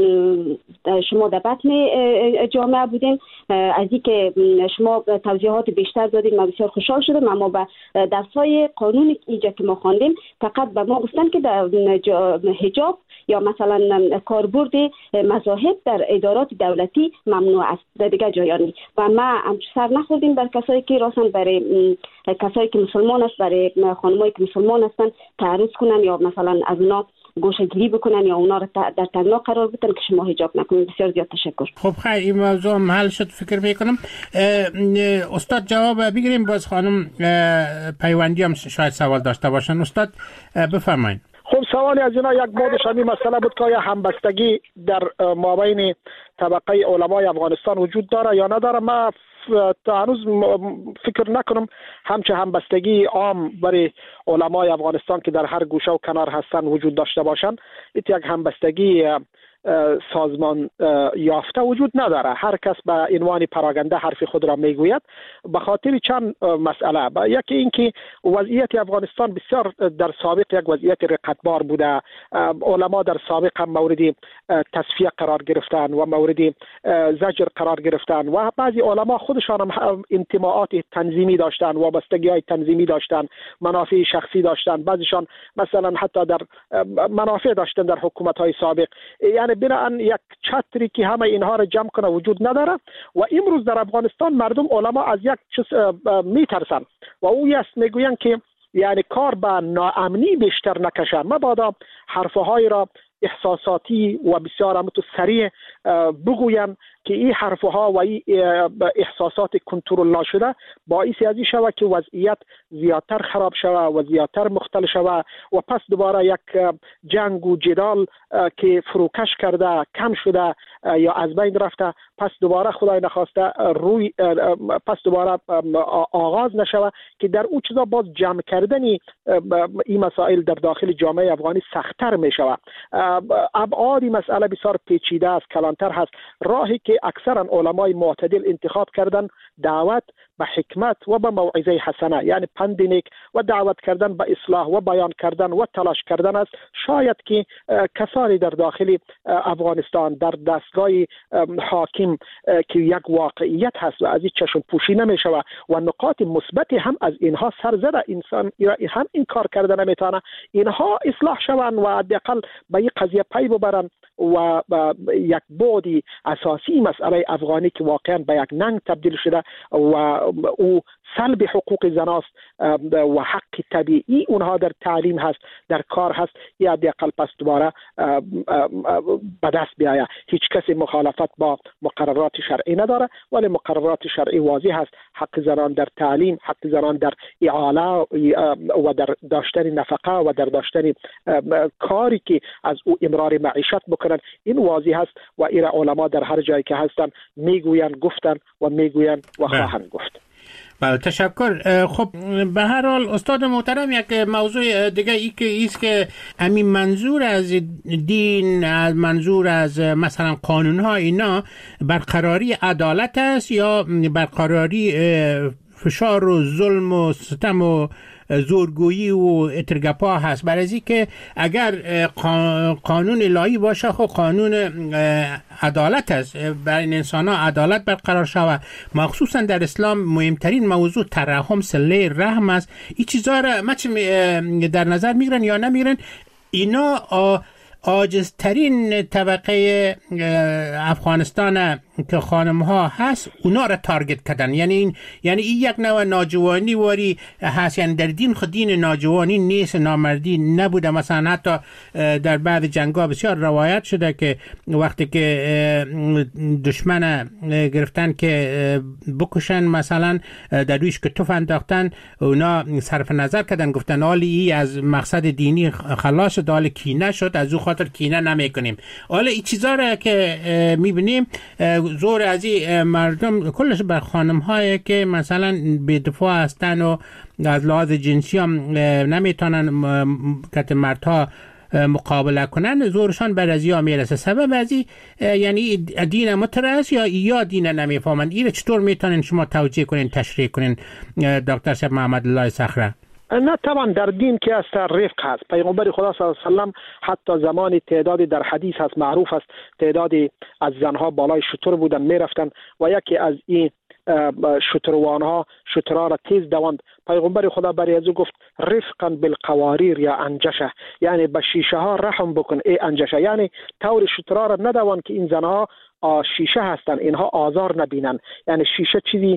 شما در بطن جامعه بودیم. از اینکه شما توضیحات بیشتر دادیم ما بسیار خوشحال شدم. اما با درسای قانون اینجا که ما خواندیم فقط به ما گفتن که در حجاب یا مثلا کاربرد مذاهب در ادارات دولتی ممنوع است، در دیگه جایانی. و ما سر نخوردیم بر کسایی که راستن برای کسایی که مسلمان است، برای خانمایی که مسلمان هستن تعرض کنن یا مثلا از اونا گوشه‌گیری بکنن یا اونا را در تنگنا قرار بدن که شما حجاب نکنید. بسیار زیاد تشکر. خب خیر، این موضوع محل شد فکر میکنم. استاد جواب بگیریم، باز خانم پیوندی هم شاید سوال داشته باشن. استاد بفرمایید. خب سوالی از اینا یک بودش همین مسئله بود که آیا همبستگی در مابین طبقه علمای افغانستان وجود داره یا نداره. من تا هنوز فکر نکنم همچه همبستگی عام برای علمای افغانستان که در هر گوشه و کنار هستن وجود داشته باشن. یک همبستگی سازمان یافته وجود نداره. هر کس به عنوان پراگنده حرف خود را میگوید به خاطر چند مسئله. یکی اینکه وضعیت افغانستان بسیار در سابق یک وضعیت رقتبار بوده. علما در سابق هم مورد تصفیه قرار گرفتن و مورد زجر قرار گرفتن و بعضی علما خودشان هم انتماعات تنظیمی داشتن، وابستگی‌های تنظیمی داشتن، منافع شخصی داشتن. بعضیشان مثلا حتی در منافع داشتن در حکومت‌های سابق. یعنی بنابراین یک چتری که همه اینها را جمع کنه وجود نداره. و امروز در افغانستان مردم علما از یک چیز میترسن و او است میگوین که یعنی کار به ناامنی بیشتر نکشن. مبادا حرفهای را احساساتی و بسیار هم تو سریع بگویم که این حرفها و این احساسات کنترل نشده باعث از این شود که وضعیت زیادتر خراب شود و زیادتر مختل شود و پس دوباره یک جنگ و جدال که فروکش کرده کم شده یا از بین رفته پس دوباره خدای نخواسته پس دوباره آغاز نشود که در اون چیزا باز جمع کردن این مسائل در داخل جامعه افغانی سخت‌تر می شود. ابعاد مسئله بسیار پیچیده است، کلانتر هست. راهی که اکثرا علمای معتدل انتخاب کردن دعوت به حکمت و به موعظه حسنه، یعنی پند نیک و دعوت کردن به اصلاح و بیان کردن و تلاش کردن است. شاید که کسانی در داخل افغانستان در دستگاه حاکم که یک واقعیت هست و از این چشم پوشی نمی شود و نقاط مثبت هم از اینها سر زده، انسان هم این کار کردن نمیتونه اینها اصلاح شوند و حداقل به این قضیه پی ببرن و یک بعد اساسی مسئله افغانی که واقعا به یک ننگ تبدیل شده و او سلب حقوق زناست و حق طبیعی اونها در تعلیم هست، در کار هست، یا حداقل پس دوباره به دست بیاید. هیچ کسی مخالفت با مقررات شرعی نداره، ولی مقررات شرعی واضح هست. حق زنان در تعلیم، حق زنان در اعاله و در داشتن نفقه و در داشتن کاری که از او امرار معیشت بکنن این واضح هست و ایرا علما در هر جایی که هستن میگوین، گفتن و میگوین و خواهند گفت. بله تشکر. خب به هر حال استاد محترم یک موضوع دیگه ایست که همین منظور از دین، از منظور از مثلا قانون ها اینا برقراری عدالت است یا برقراری فشار و ظلم و ستم و زورگویی و اترگپا هست؟ برای از که اگر قانون الهی باشه خب قانون عدالت است، برای انسان ها عدالت برقرار شود. مخصوصا در اسلام مهمترین موضوع ترحم، صله رحم است. این چیزا را در نظر میگیرن یا نمیگیرن؟ اینا عاجزترین طبقه افغانستان که خانم ها هست اونا را تارگت کردن. یعنی این یک نوع ناجوانی واری هست. یعنی در دین خود دین ناجوانی نیست، نامردی نبوده. مثلا حتی در بعض جنگ‌ها بسیار روایت شده که وقتی که دشمن گرفتن که بکشن، مثلا در رویش که توف انداختن، اونا صرف نظر کردن، گفتن حالی از مقصد دینی خلاص شد، حال کینه شد، از او خاطر کینه نمیکنیم. حالا این چیزا را که میبینیم زور از این مردم کلش بر خانم هایی که مثلا بی‌دفاع هستن و از لحاظ جنسی هم نمیتونن که مردها مقابله کنن، زورشان بر از یا میرسه. سبب از این یعنی دین مترس یا دین نمیفهمن. این چطور میتونن شما توجیه کنین، تشریح کنین دکتر شب محمد الله صخره؟ نه طبعا در دین که از رفق هست. پیغمبر خدا صلی الله علیه و سلم حتی زمانی تعدادی در حدیث هست معروف است، تعدادی از زنها بالای شتر بودن میرفتن و یکی از این شتروانها شترها را تیز دواند. پیغمبر خدا برای از او گفت رفقا بالقواریر یا انجشه، یعنی به شیشه ها رحم بکن ای انجشه، یعنی طور شترها را ندوان که این زنها شیشه هستن، اینها آزار نبینن. یعنی شیشه چیزی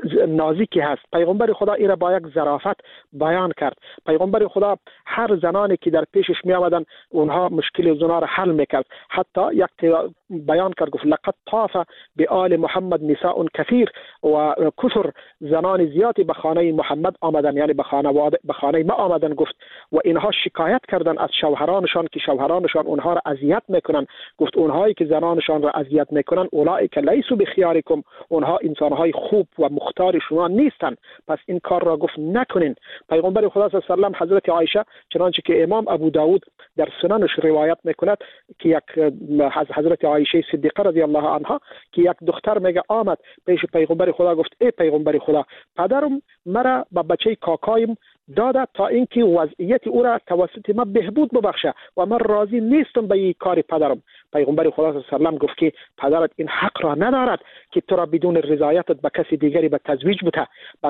نازکی هست. پیغمبر خدا این را با یک ظرافت بیان کرد. پیغمبر خدا هر زنانی که در پیشش می آمدن اونها مشکل زنا را حل میکرد. حتی یک بیان کرد، گفت لقد طاف بآل محمد نساء کثیر و کثر، زنان زیادی به خانه محمد آمدن، یعنی به خانه ما آمدن. گفت و اینها شکایت کردن از شوهرانشان که شوهرانشان اونها را اذیت میکنن. گفت اونهایی که زنانشان را اذیت میکنن اولئک لیسوا بخیارکم، اونها انسانهای خوب و مختار شما نیستن، پس این کار را گفت نکنین. پیغمبر خدا صلی الله علیه و حضرت عایشه چنانچه که امام ابو داود در سننش روایت میکند که یک حضرت عایشه صدیقه رضی الله عنها که یک دختر میگه آمد پیش پیغمبر خدا، گفت ای پیغمبر خدا، پدرم مرا با بچه کاکایم داده تا اینکه وضعیت او را توسط ما بهبود ببخشه و من راضی نیستم به این کار پدرم. پیغمبر خدا صلی الله علیه و سلم گفت که پدرت این حق را ندارد که تو را بدون رضایتت به کسی دیگری به تزویج بده.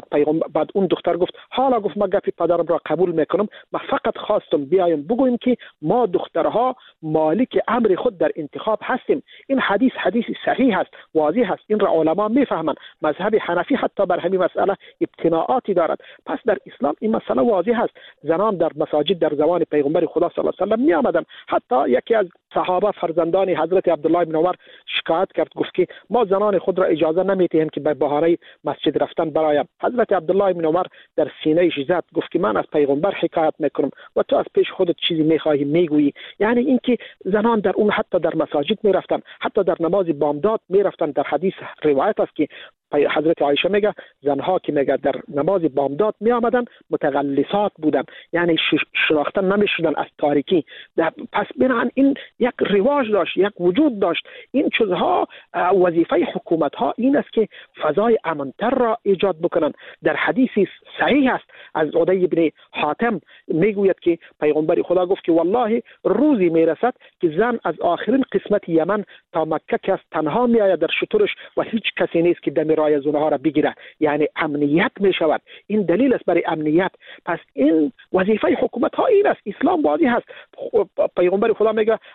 بعد اون دختر گفت حالا گفت ما گپ پدرم را قبول میکنم، ما فقط خواستم بیایم بگویم که ما دخترها مالک امر خود در انتخاب هستیم. این حدیث صحیح است، واضح است، این را علما میفهمند. مذهب حنفی حتی بر همین مسئله ابتناعاتی دارد. پس در اسلام این مسئله واضح است. زنان در مساجد در زمان پیغمبر خدا صلی الله علیه و سلم می آمدند. حتی یکی از صحابه فرزندان حضرت عبدالله بن عمر شکایت کرد، گفت که ما زنان خود را اجازه نمیدهیم که به بهانه مسجد رفتن برایم. حضرت عبدالله بن عمر در سینه زد، گفت که من از پیغمبر حکایت میکنم و تو از پیش خودت چیزی میخواهی میگویی. یعنی اینکه زنان در اون حتی در مساجد میرفتن، حتی در نماز بامداد میرفتن. در حدیث روایت است که حضرت عایشه میگه زنها که میگه در نماز بامداد می آمدن متغلسات بودن، یعنی شناخته نمیشدن از تاریکی. پس بنابراین این یک رواج داشت، یک وجود داشت. این چیزها وظیفه حکومت ها این است که فضای امنتر را ایجاد بکنن. در حدیثی صحیح است از عدی بن حاتم میگوید که پیغمبر خدا گفت که والله روزی میرسد که زن از آخرین قسمت یمن تا مکه که تنها می آید در شترش و هیچ کسی نیست که دم رای زنها را بگیره، یعنی امنیت می شود. این دلیل است برای امنیت. پس این وظیفه حکومت ها این است. اسلام واضح است. پیغمبر خدا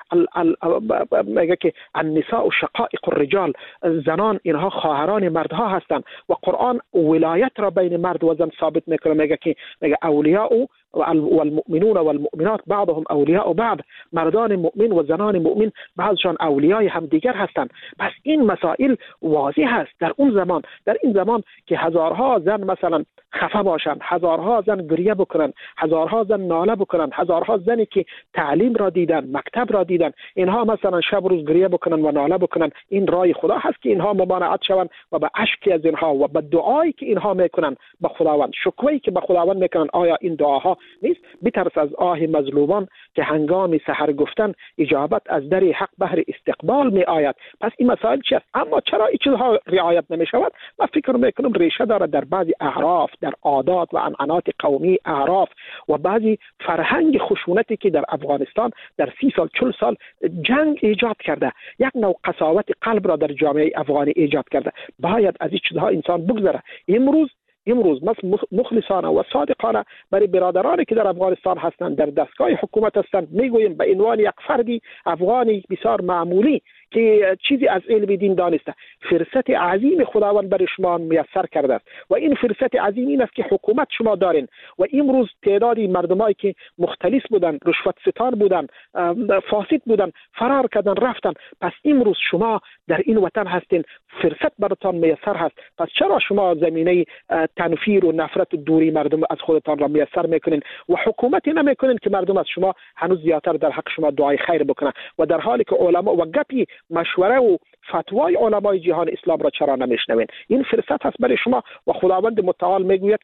میگه که النساء شقائق الرجال، زنان اینها خواهران مردها هستند و قرآن ولایت را بین مرد و زن ثابت میکنه. میگه که اولیاء والمؤمنون والمؤمنات بعضهم اولیاء بعض، مردان مؤمن و زنان مؤمن بعضشان اولیای همدیگر هستند. پس این مسائل واضح است در این زمان که هزارها زن مثلا خفه باشند، هزارها زن گریه بکنند، هزارها زن ناله بکنند، هزارها زنی که تعلیم را دیدن، مکتب را دیدن، اینها مثلا شب روز گریه بکنند و ناله بکنند، این رای خدا هست که اینها ممانعت شوند و به اشکی از اینها و به دعایی که اینها میکنند به خداوند، شکوهی که به خداوند میکنند، آیا این دعاها نیست؟ بترس از آه مظلومان که هنگام سحر گفتن اجابت از در حق بهر استقبال می آید. پس این مسائل چی است؟ اما چرا این چیزها رعایت نمی شود؟ من فکر میکنم ریشه دارد در بعضی اعراف، در عادات و عنعنات قومی اعراف و بعضی فرهنگ خشونتی که در افغانستان در 30 سال 40 سال جنگ ایجاد کرده، یک نوع قساوت قلب را در جامعه افغانی ایجاد کرده. باید از این چیزها انسان بگذره. امروز مخلصانه و صادقانه برای برادرانی که در افغانستان هستند، در دستگاه حکومت هستند، میگوییم به عنوان یک فردی افغانی بسیار معمولی که چیزی از علم دین دانسته، فرصت عظیم خداوند برای شما میسر کرده است و این فرصت عظیم این است که حکومت شما دارین و امروز تعدادی مردمایی که مختلس بودن، رشوت ستان بودن، فاسد بودن، فرار کردن رفتن. پس امروز شما در این وطن هستین، فرصت براتان میسر هست. پس چرا شما زمینه تنفیر و نفرت و دوری مردم از خودتان را میسر میکنین و حکومتی نمیکنین که مردم از شما هنوز زیادتر در حق شما دعای خیر بکنن و در حالی که علما و گپی مشوره و فتوای علمای جهان اسلام را چرا نمیشنوین؟ این فرصت هست برای شما و خداوند متعال میگوید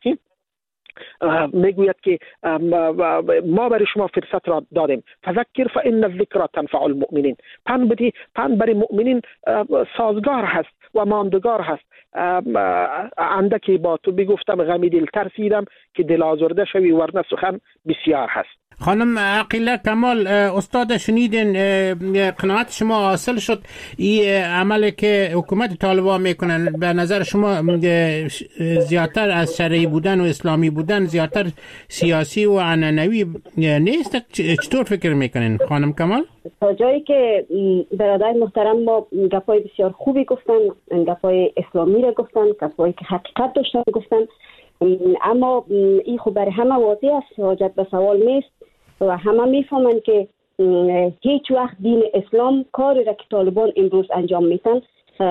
که ما برای شما فرصت را دادیم. فذکر فإن الذکر تنفع المؤمنین. پند برای مؤمنین سازگار هست و ماندگار هست. اندکی با تو بگفتم غمی دل ترسیدم که دل آزرده شوی ورنه سخن بسیار هست. خانم عقیله کمال، استاد شنیدین، قناعت شما حاصل شد این عملی که حکومت طالبان میکنن به نظر شما زیادتر از شرعی بودن و اسلامی بودن، زیادتر سیاسی و عنعنوی نیست؟ چطور فکر میکنین خانم کمال؟ تا جایی که برادر محترم ما گپای بسیار خوبی گفتن، گپای اسلامی را گفتن، گپایی که حقیقت داشتن گفتن، اما این خب برای همه واضح است، حاجت به سوال نیست و همه میفهمن که هیچ وقت دین اسلام کاری را که طالبان امروز انجام میتن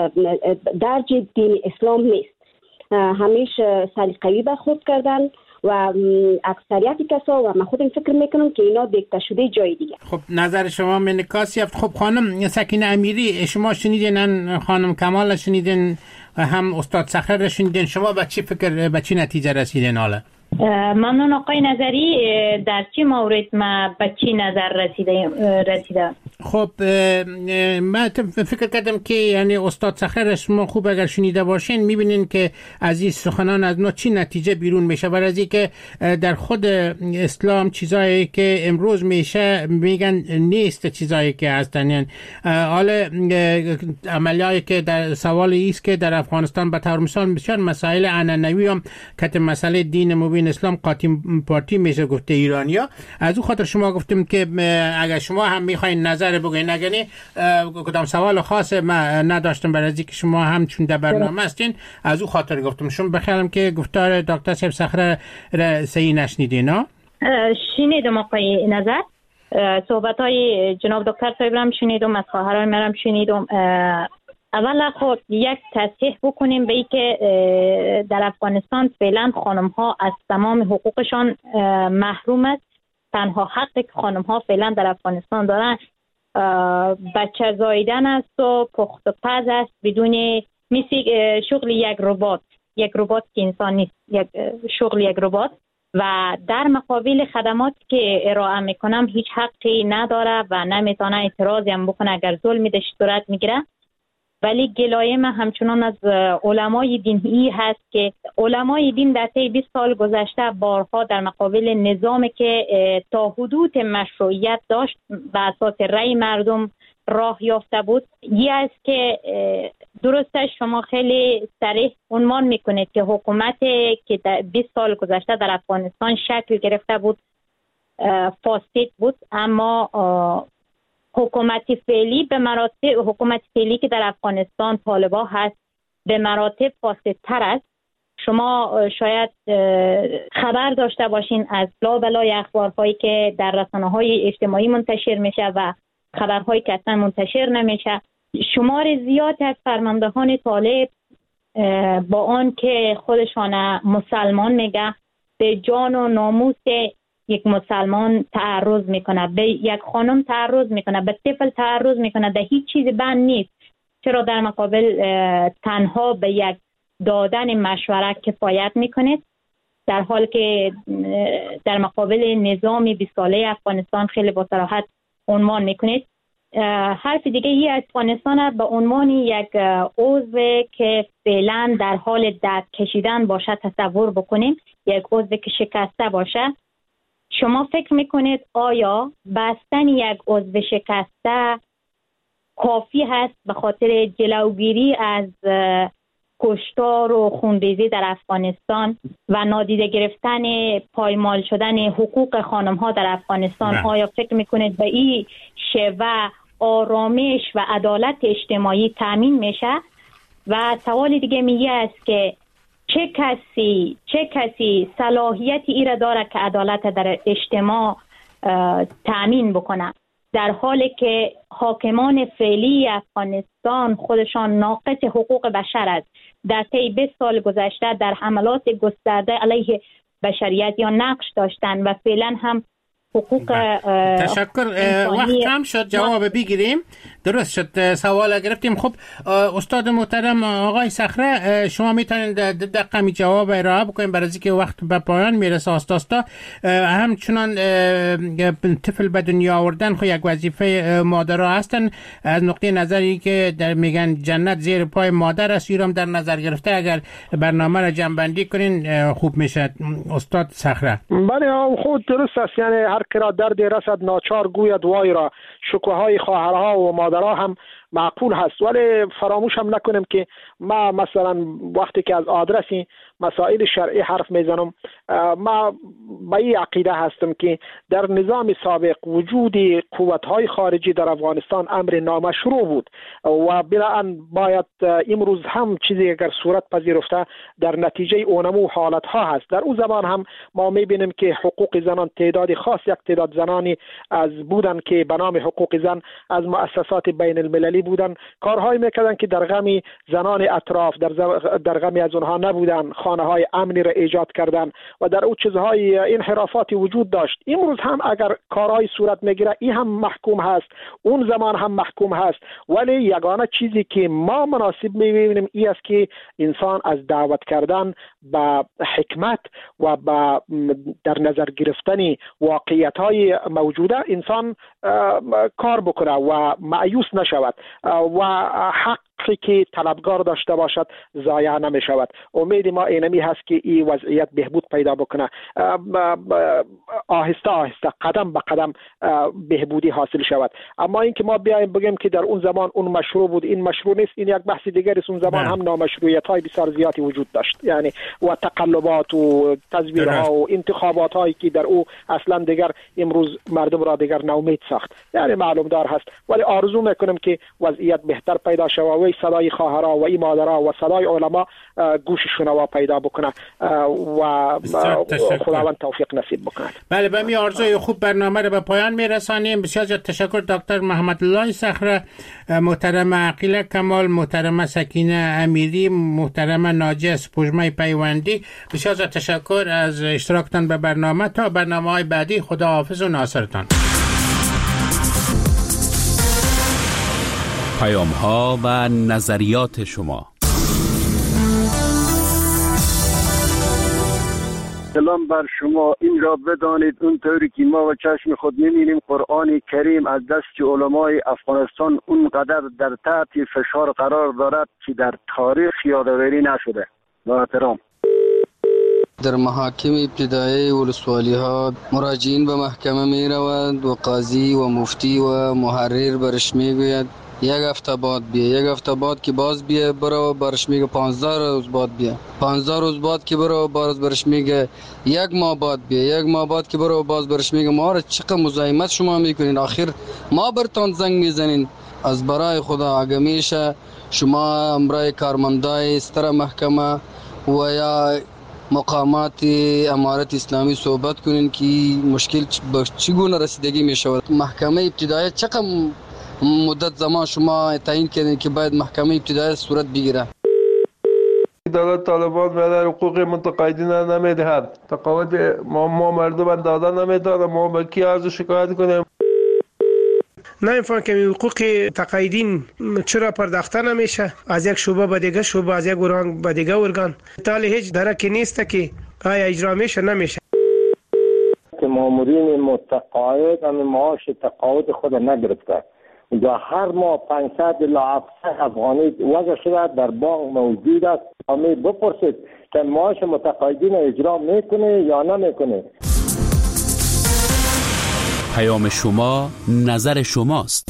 درج دین اسلام نیست. همیشه سلیقه‌ای برخورد کردن و اکثریت کسا و من خودم فکر میکنم که اینا دیکته شده جای دیگه. خب نظر شما منکاسی هفت. خب خانم سکینه امیری، شما شنیدین، خانم کمال شنیدین، هم استاد صخره شنیدین، شما به چی فکر، به چی نتیجه رسیدین حالا؟ ممنون آقای نظری. در چه مورد ما به چی نظر رسیده؟ خب من فکر کردم که یعنی استاد صخره شما خوب اگر شنیده باشین میبینین که از این سخنان از ما چی نتیجه بیرون میشه، برای از اینکه در خود اسلام چیزایی که امروز میشه میگن نیست چیزایی که هستن. یعنی حالا عملیاتی که در سوال ایست که در افغانستان به طور مثال بسیار مسائل عنعنوی هم که مسئله دین مبین اسلام قاطی پارتی میشه گفته ایرانیا. از اون خاطر شما گفتم که اگر شما هم میخواین نظر بگوین، اگر کدام سوال خاص ما نداشتم برای اینکه شما هم چون در برنامه هستین، از اون خاطر گفتم. شما بخیرم که گفتار دکتر صاحب صخره را صحیح نشنیدین؟ ها شنیدم آقای نظر، صحبت های جناب دکتر صاحب هم شنیدم، از خواهران مرم شنیدم. اولا خود یک تصحیح بکنیم به ای که در افغانستان فعلا خانم ها از تمام حقوقشان محروم است. تنها حقی که خانم ها فعلا در افغانستان دارن بچه زاییدن است و پخت و پز است، بدون مثل شغل یک ربات که انسان نیست، شغل یک ربات، و در مقابل خدماتی که ارائه میکنم هیچ حقی نداره و نمیتونه اعتراضی هم بکنه اگر ظلمی صورت میگیره. ولی گلایه من همچنان از علمای دینی هست که علمای دین در طی 20 سال گذشته بارها در مقابل نظامی که تا حدود مشروعیت داشت و اساس رأی مردم راه یافته بود، یه است که درسته شما خیلی صریح عنوان میکنید که حکومت که در 20 سال گذشته در افغانستان شکل گرفته بود فاسد بود، اما حکومت فعلی که در افغانستان طالبان هست به مراتب فاسدتر است، شما شاید خبر داشته باشین از لابلای اخبارهایی که در رسانه‌های اجتماعی منتشر میشه و خبرهایی که اصلا منتشر نمیشه. شمار زیاد از فرماندهان طالب با آن که خودشان مسلمان میگه به جان و ناموس یک مسلمان تعرض میکنه، به یک خانم تعرض میکنه، به طفل تعرض میکنه، در هیچ چیز بند نیست. چرا در مقابل تنها به یک دادن مشوره کفایت میکنید، در حال که در مقابل نظام 20 ساله افغانستان خیلی با صراحت عنوان میکنید. حرف دیگه ای افغانستان به عنوان یک عضو که فعلا در حال درد کشیدن باشه تصور بکنیم، یک عضو که شکسته باشه. شما فکر میکنید آیا بستن یک عضو شکسته کافی هست به خاطر جلوگیری از کشتار و خونریزی در افغانستان و نادیده گرفتن پایمال شدن حقوق خانم ها در افغانستان؟ آیا فکر میکنید به این شیوه آرامش و عدالت اجتماعی تامین میشه؟ و سوال دیگه میگه است که چه کسی صلاحیتی ای را داره که عدالت در اجتماع تامین بکنه، در حالی که حاکمان فعلی افغانستان خودشان ناقض حقوق بشر است. در طی 20 سال گذشته در حملات گسترده علیه بشریت یا نقش داشتن و فعلا هم حقوق تشکر. وقت کم شد، جواب بگیریم. درست شد، سوال گرفتیم. خب استاد محترم آقای صخره، شما میتونید دقیقاً جواب ارائه بکنید برای اینکه وقت به پایان میرسه. آستا همچنان طفل به دنیا آوردن خو یک وظیفه مادرها هستن. از نقطه نظری که در میگن جنت زیر پای مادر است، ایرام در نظر گرفته اگر برنامه را جمع‌بندی کنین خوب میشه. استاد صخره. بله خود درست است، یعنی هر که را درد رسد ناچار گوید وای را. شکوهای خواهرها و مادرها هم معقول هست، ولی فراموش هم نکنیم که ما مثلا وقتی که از آدرسی مسائل شرعی حرف میزنم، ما به این عقیده هستم که در نظام سابق وجود قوت‌های خارجی در افغانستان امر نامشروع بود و بنابراین باید امروز هم چیزی اگر صورت پذیرفته در نتیجه اونمو حالت‌ها هست. در اون زمان هم ما میبینیم که حقوق زنان تعداد خاص، یک تعداد زنانی از بودن که به نام حقوق زن از مؤسسات بین المللی بودن، کارهایی میکردن که در غم زنان اطراف در غم از اونها نبودن، خانه‌های امنی را ایجاد کردن و در اون چیزهای انحرافاتی وجود داشت. امروز هم اگر کارهای صورت میگیره این هم محکوم هست، اون زمان هم محکوم هست، ولی یگانه چیزی که ما مناسب میبینیم این است که انسان از دعوت کردن به حکمت و به در نظر گرفتن واقعیت‌های موجوده انسان کار بکنه و مایوس نشود و حقی که طلبگار داشته باشد ضایع نمی شود. امید ما اینمی هست که این وضعیت بهبود پیدا بکنه، آهسته آهسته قدم به قدم بهبودی حاصل شود. اما اینکه ما بیایم بگیم که در اون زمان اون مشروع بود این مشروع نیست، این یک بحث دیگر است. اون زمان هم نامشروعیت های بسیار زیادی وجود داشت، یعنی و تقلبات و تزویرها و انتخابات هایی که در او اصلا دیگر امروز مردم را دیگر ناامید ساخت. یعنی معلوم دار هست، ولی آرزو میکنم که وضعیت بهتر پیدا شود و صدای خواهرها و مادرها و صدای علما گوش شنوا پیدا بکنه و خداوند توفیق نصیب بکنه. بله، به می آرزوی خوب برنامه را به پایان میرسانیم. بسیار تشکر دکتر محمد الله صخره، محترم عقیله کمال، محترم سکینه امیری، محترم ناجی سپوږمۍ پیوندی. بسیار تشکر از اشتراکتان به برنامه. تا برنامه‌های بعدی خدا حافظ و ناصرتان. پیام‌ها و نظریات شما. سلام بر شما. این را بدانید اونطوری که ما و چشم خود می‌بینیم قرآن کریم از دست علمای افغانستان اونقدر در تحت فشار قرار دارد که در تاریخ یادآوری نشده. با احترام. در محاکم ابتدایی ولسوالی ها مراجعین به محکمه می روند و قاضی و مفتی و محرر برش می گوید یک هفته بعد بیا، یک هفته بعد که باز بیا برو، برش میگه 15 روز بعد بیا، 15 روز بعد که برو باز برش میگه یک ماه بعد بیا، یک ماه بعد که برو باز برش میگه ما را چقدر مزاحمت شما میکنین، آخر ما برتان زنگ میزنین. از برای خدا اگه میشه شما امرای کارمندای ستر محکمه و یا مقامات امارت اسلامی صحبت کنین که مشکل به چگونه رسیدگی می شود. محکمه ابتدایی چقدر مدت زمان شما تعیین کردین که باید محکمه ابتدایی صورت بگیره؟ دولت طالبان در حقوق متقاعدین نمیدهد. تقاعد ما مردم داده نمیداد. ما به کی عرض شکایت کنیم؟ نمی‌فهمم که حقوق تقاعدین چرا پرداخته نمیشه از یک شعبه به دیگه شعبه، از یک ارگان به دیگه ارگان. تالی هیچ درکی نیست که آیا اجرا میشه نمیشه. که مامورین متقاعد هم معاش تقاعد خود نگرفته و هر ماه 500 الی 700 افغانی وضع شده در بانک موجود است. همه بپرسید که معاش متقاعدین اجرا میکنه یا نمیکنه. پیام شما نظر شماست.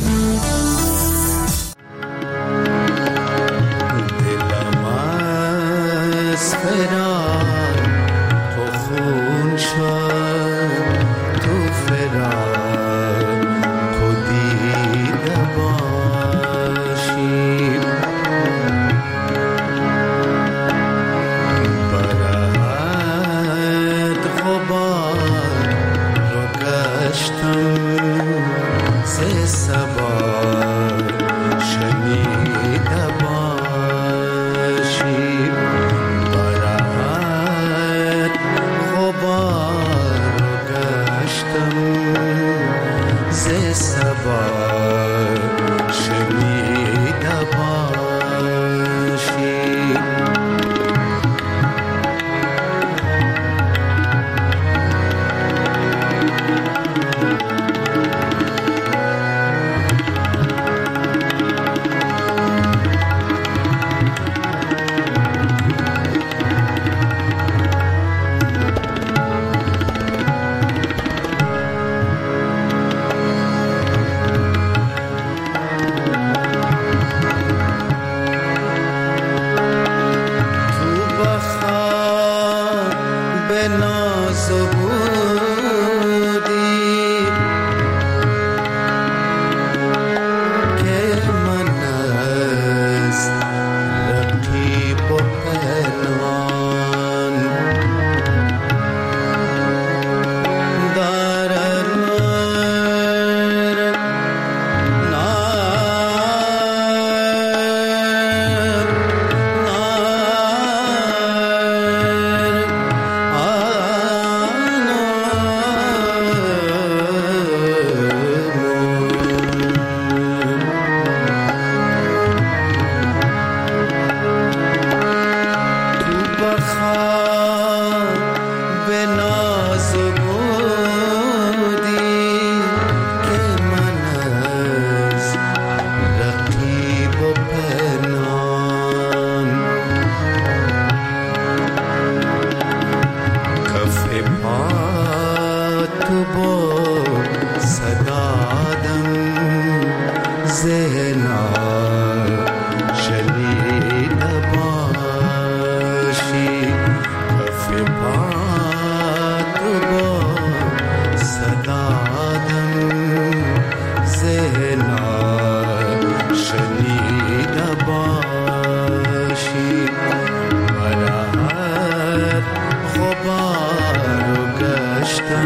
دلم از فرار تو خون شد، تو فرار تو دیده باشی، برد غبار رو گشتم ز سبا شنیده باشی، برد غبار رو گشتم ز سبا شنیده باشی.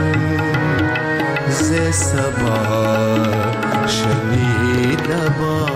ز سبا شنیده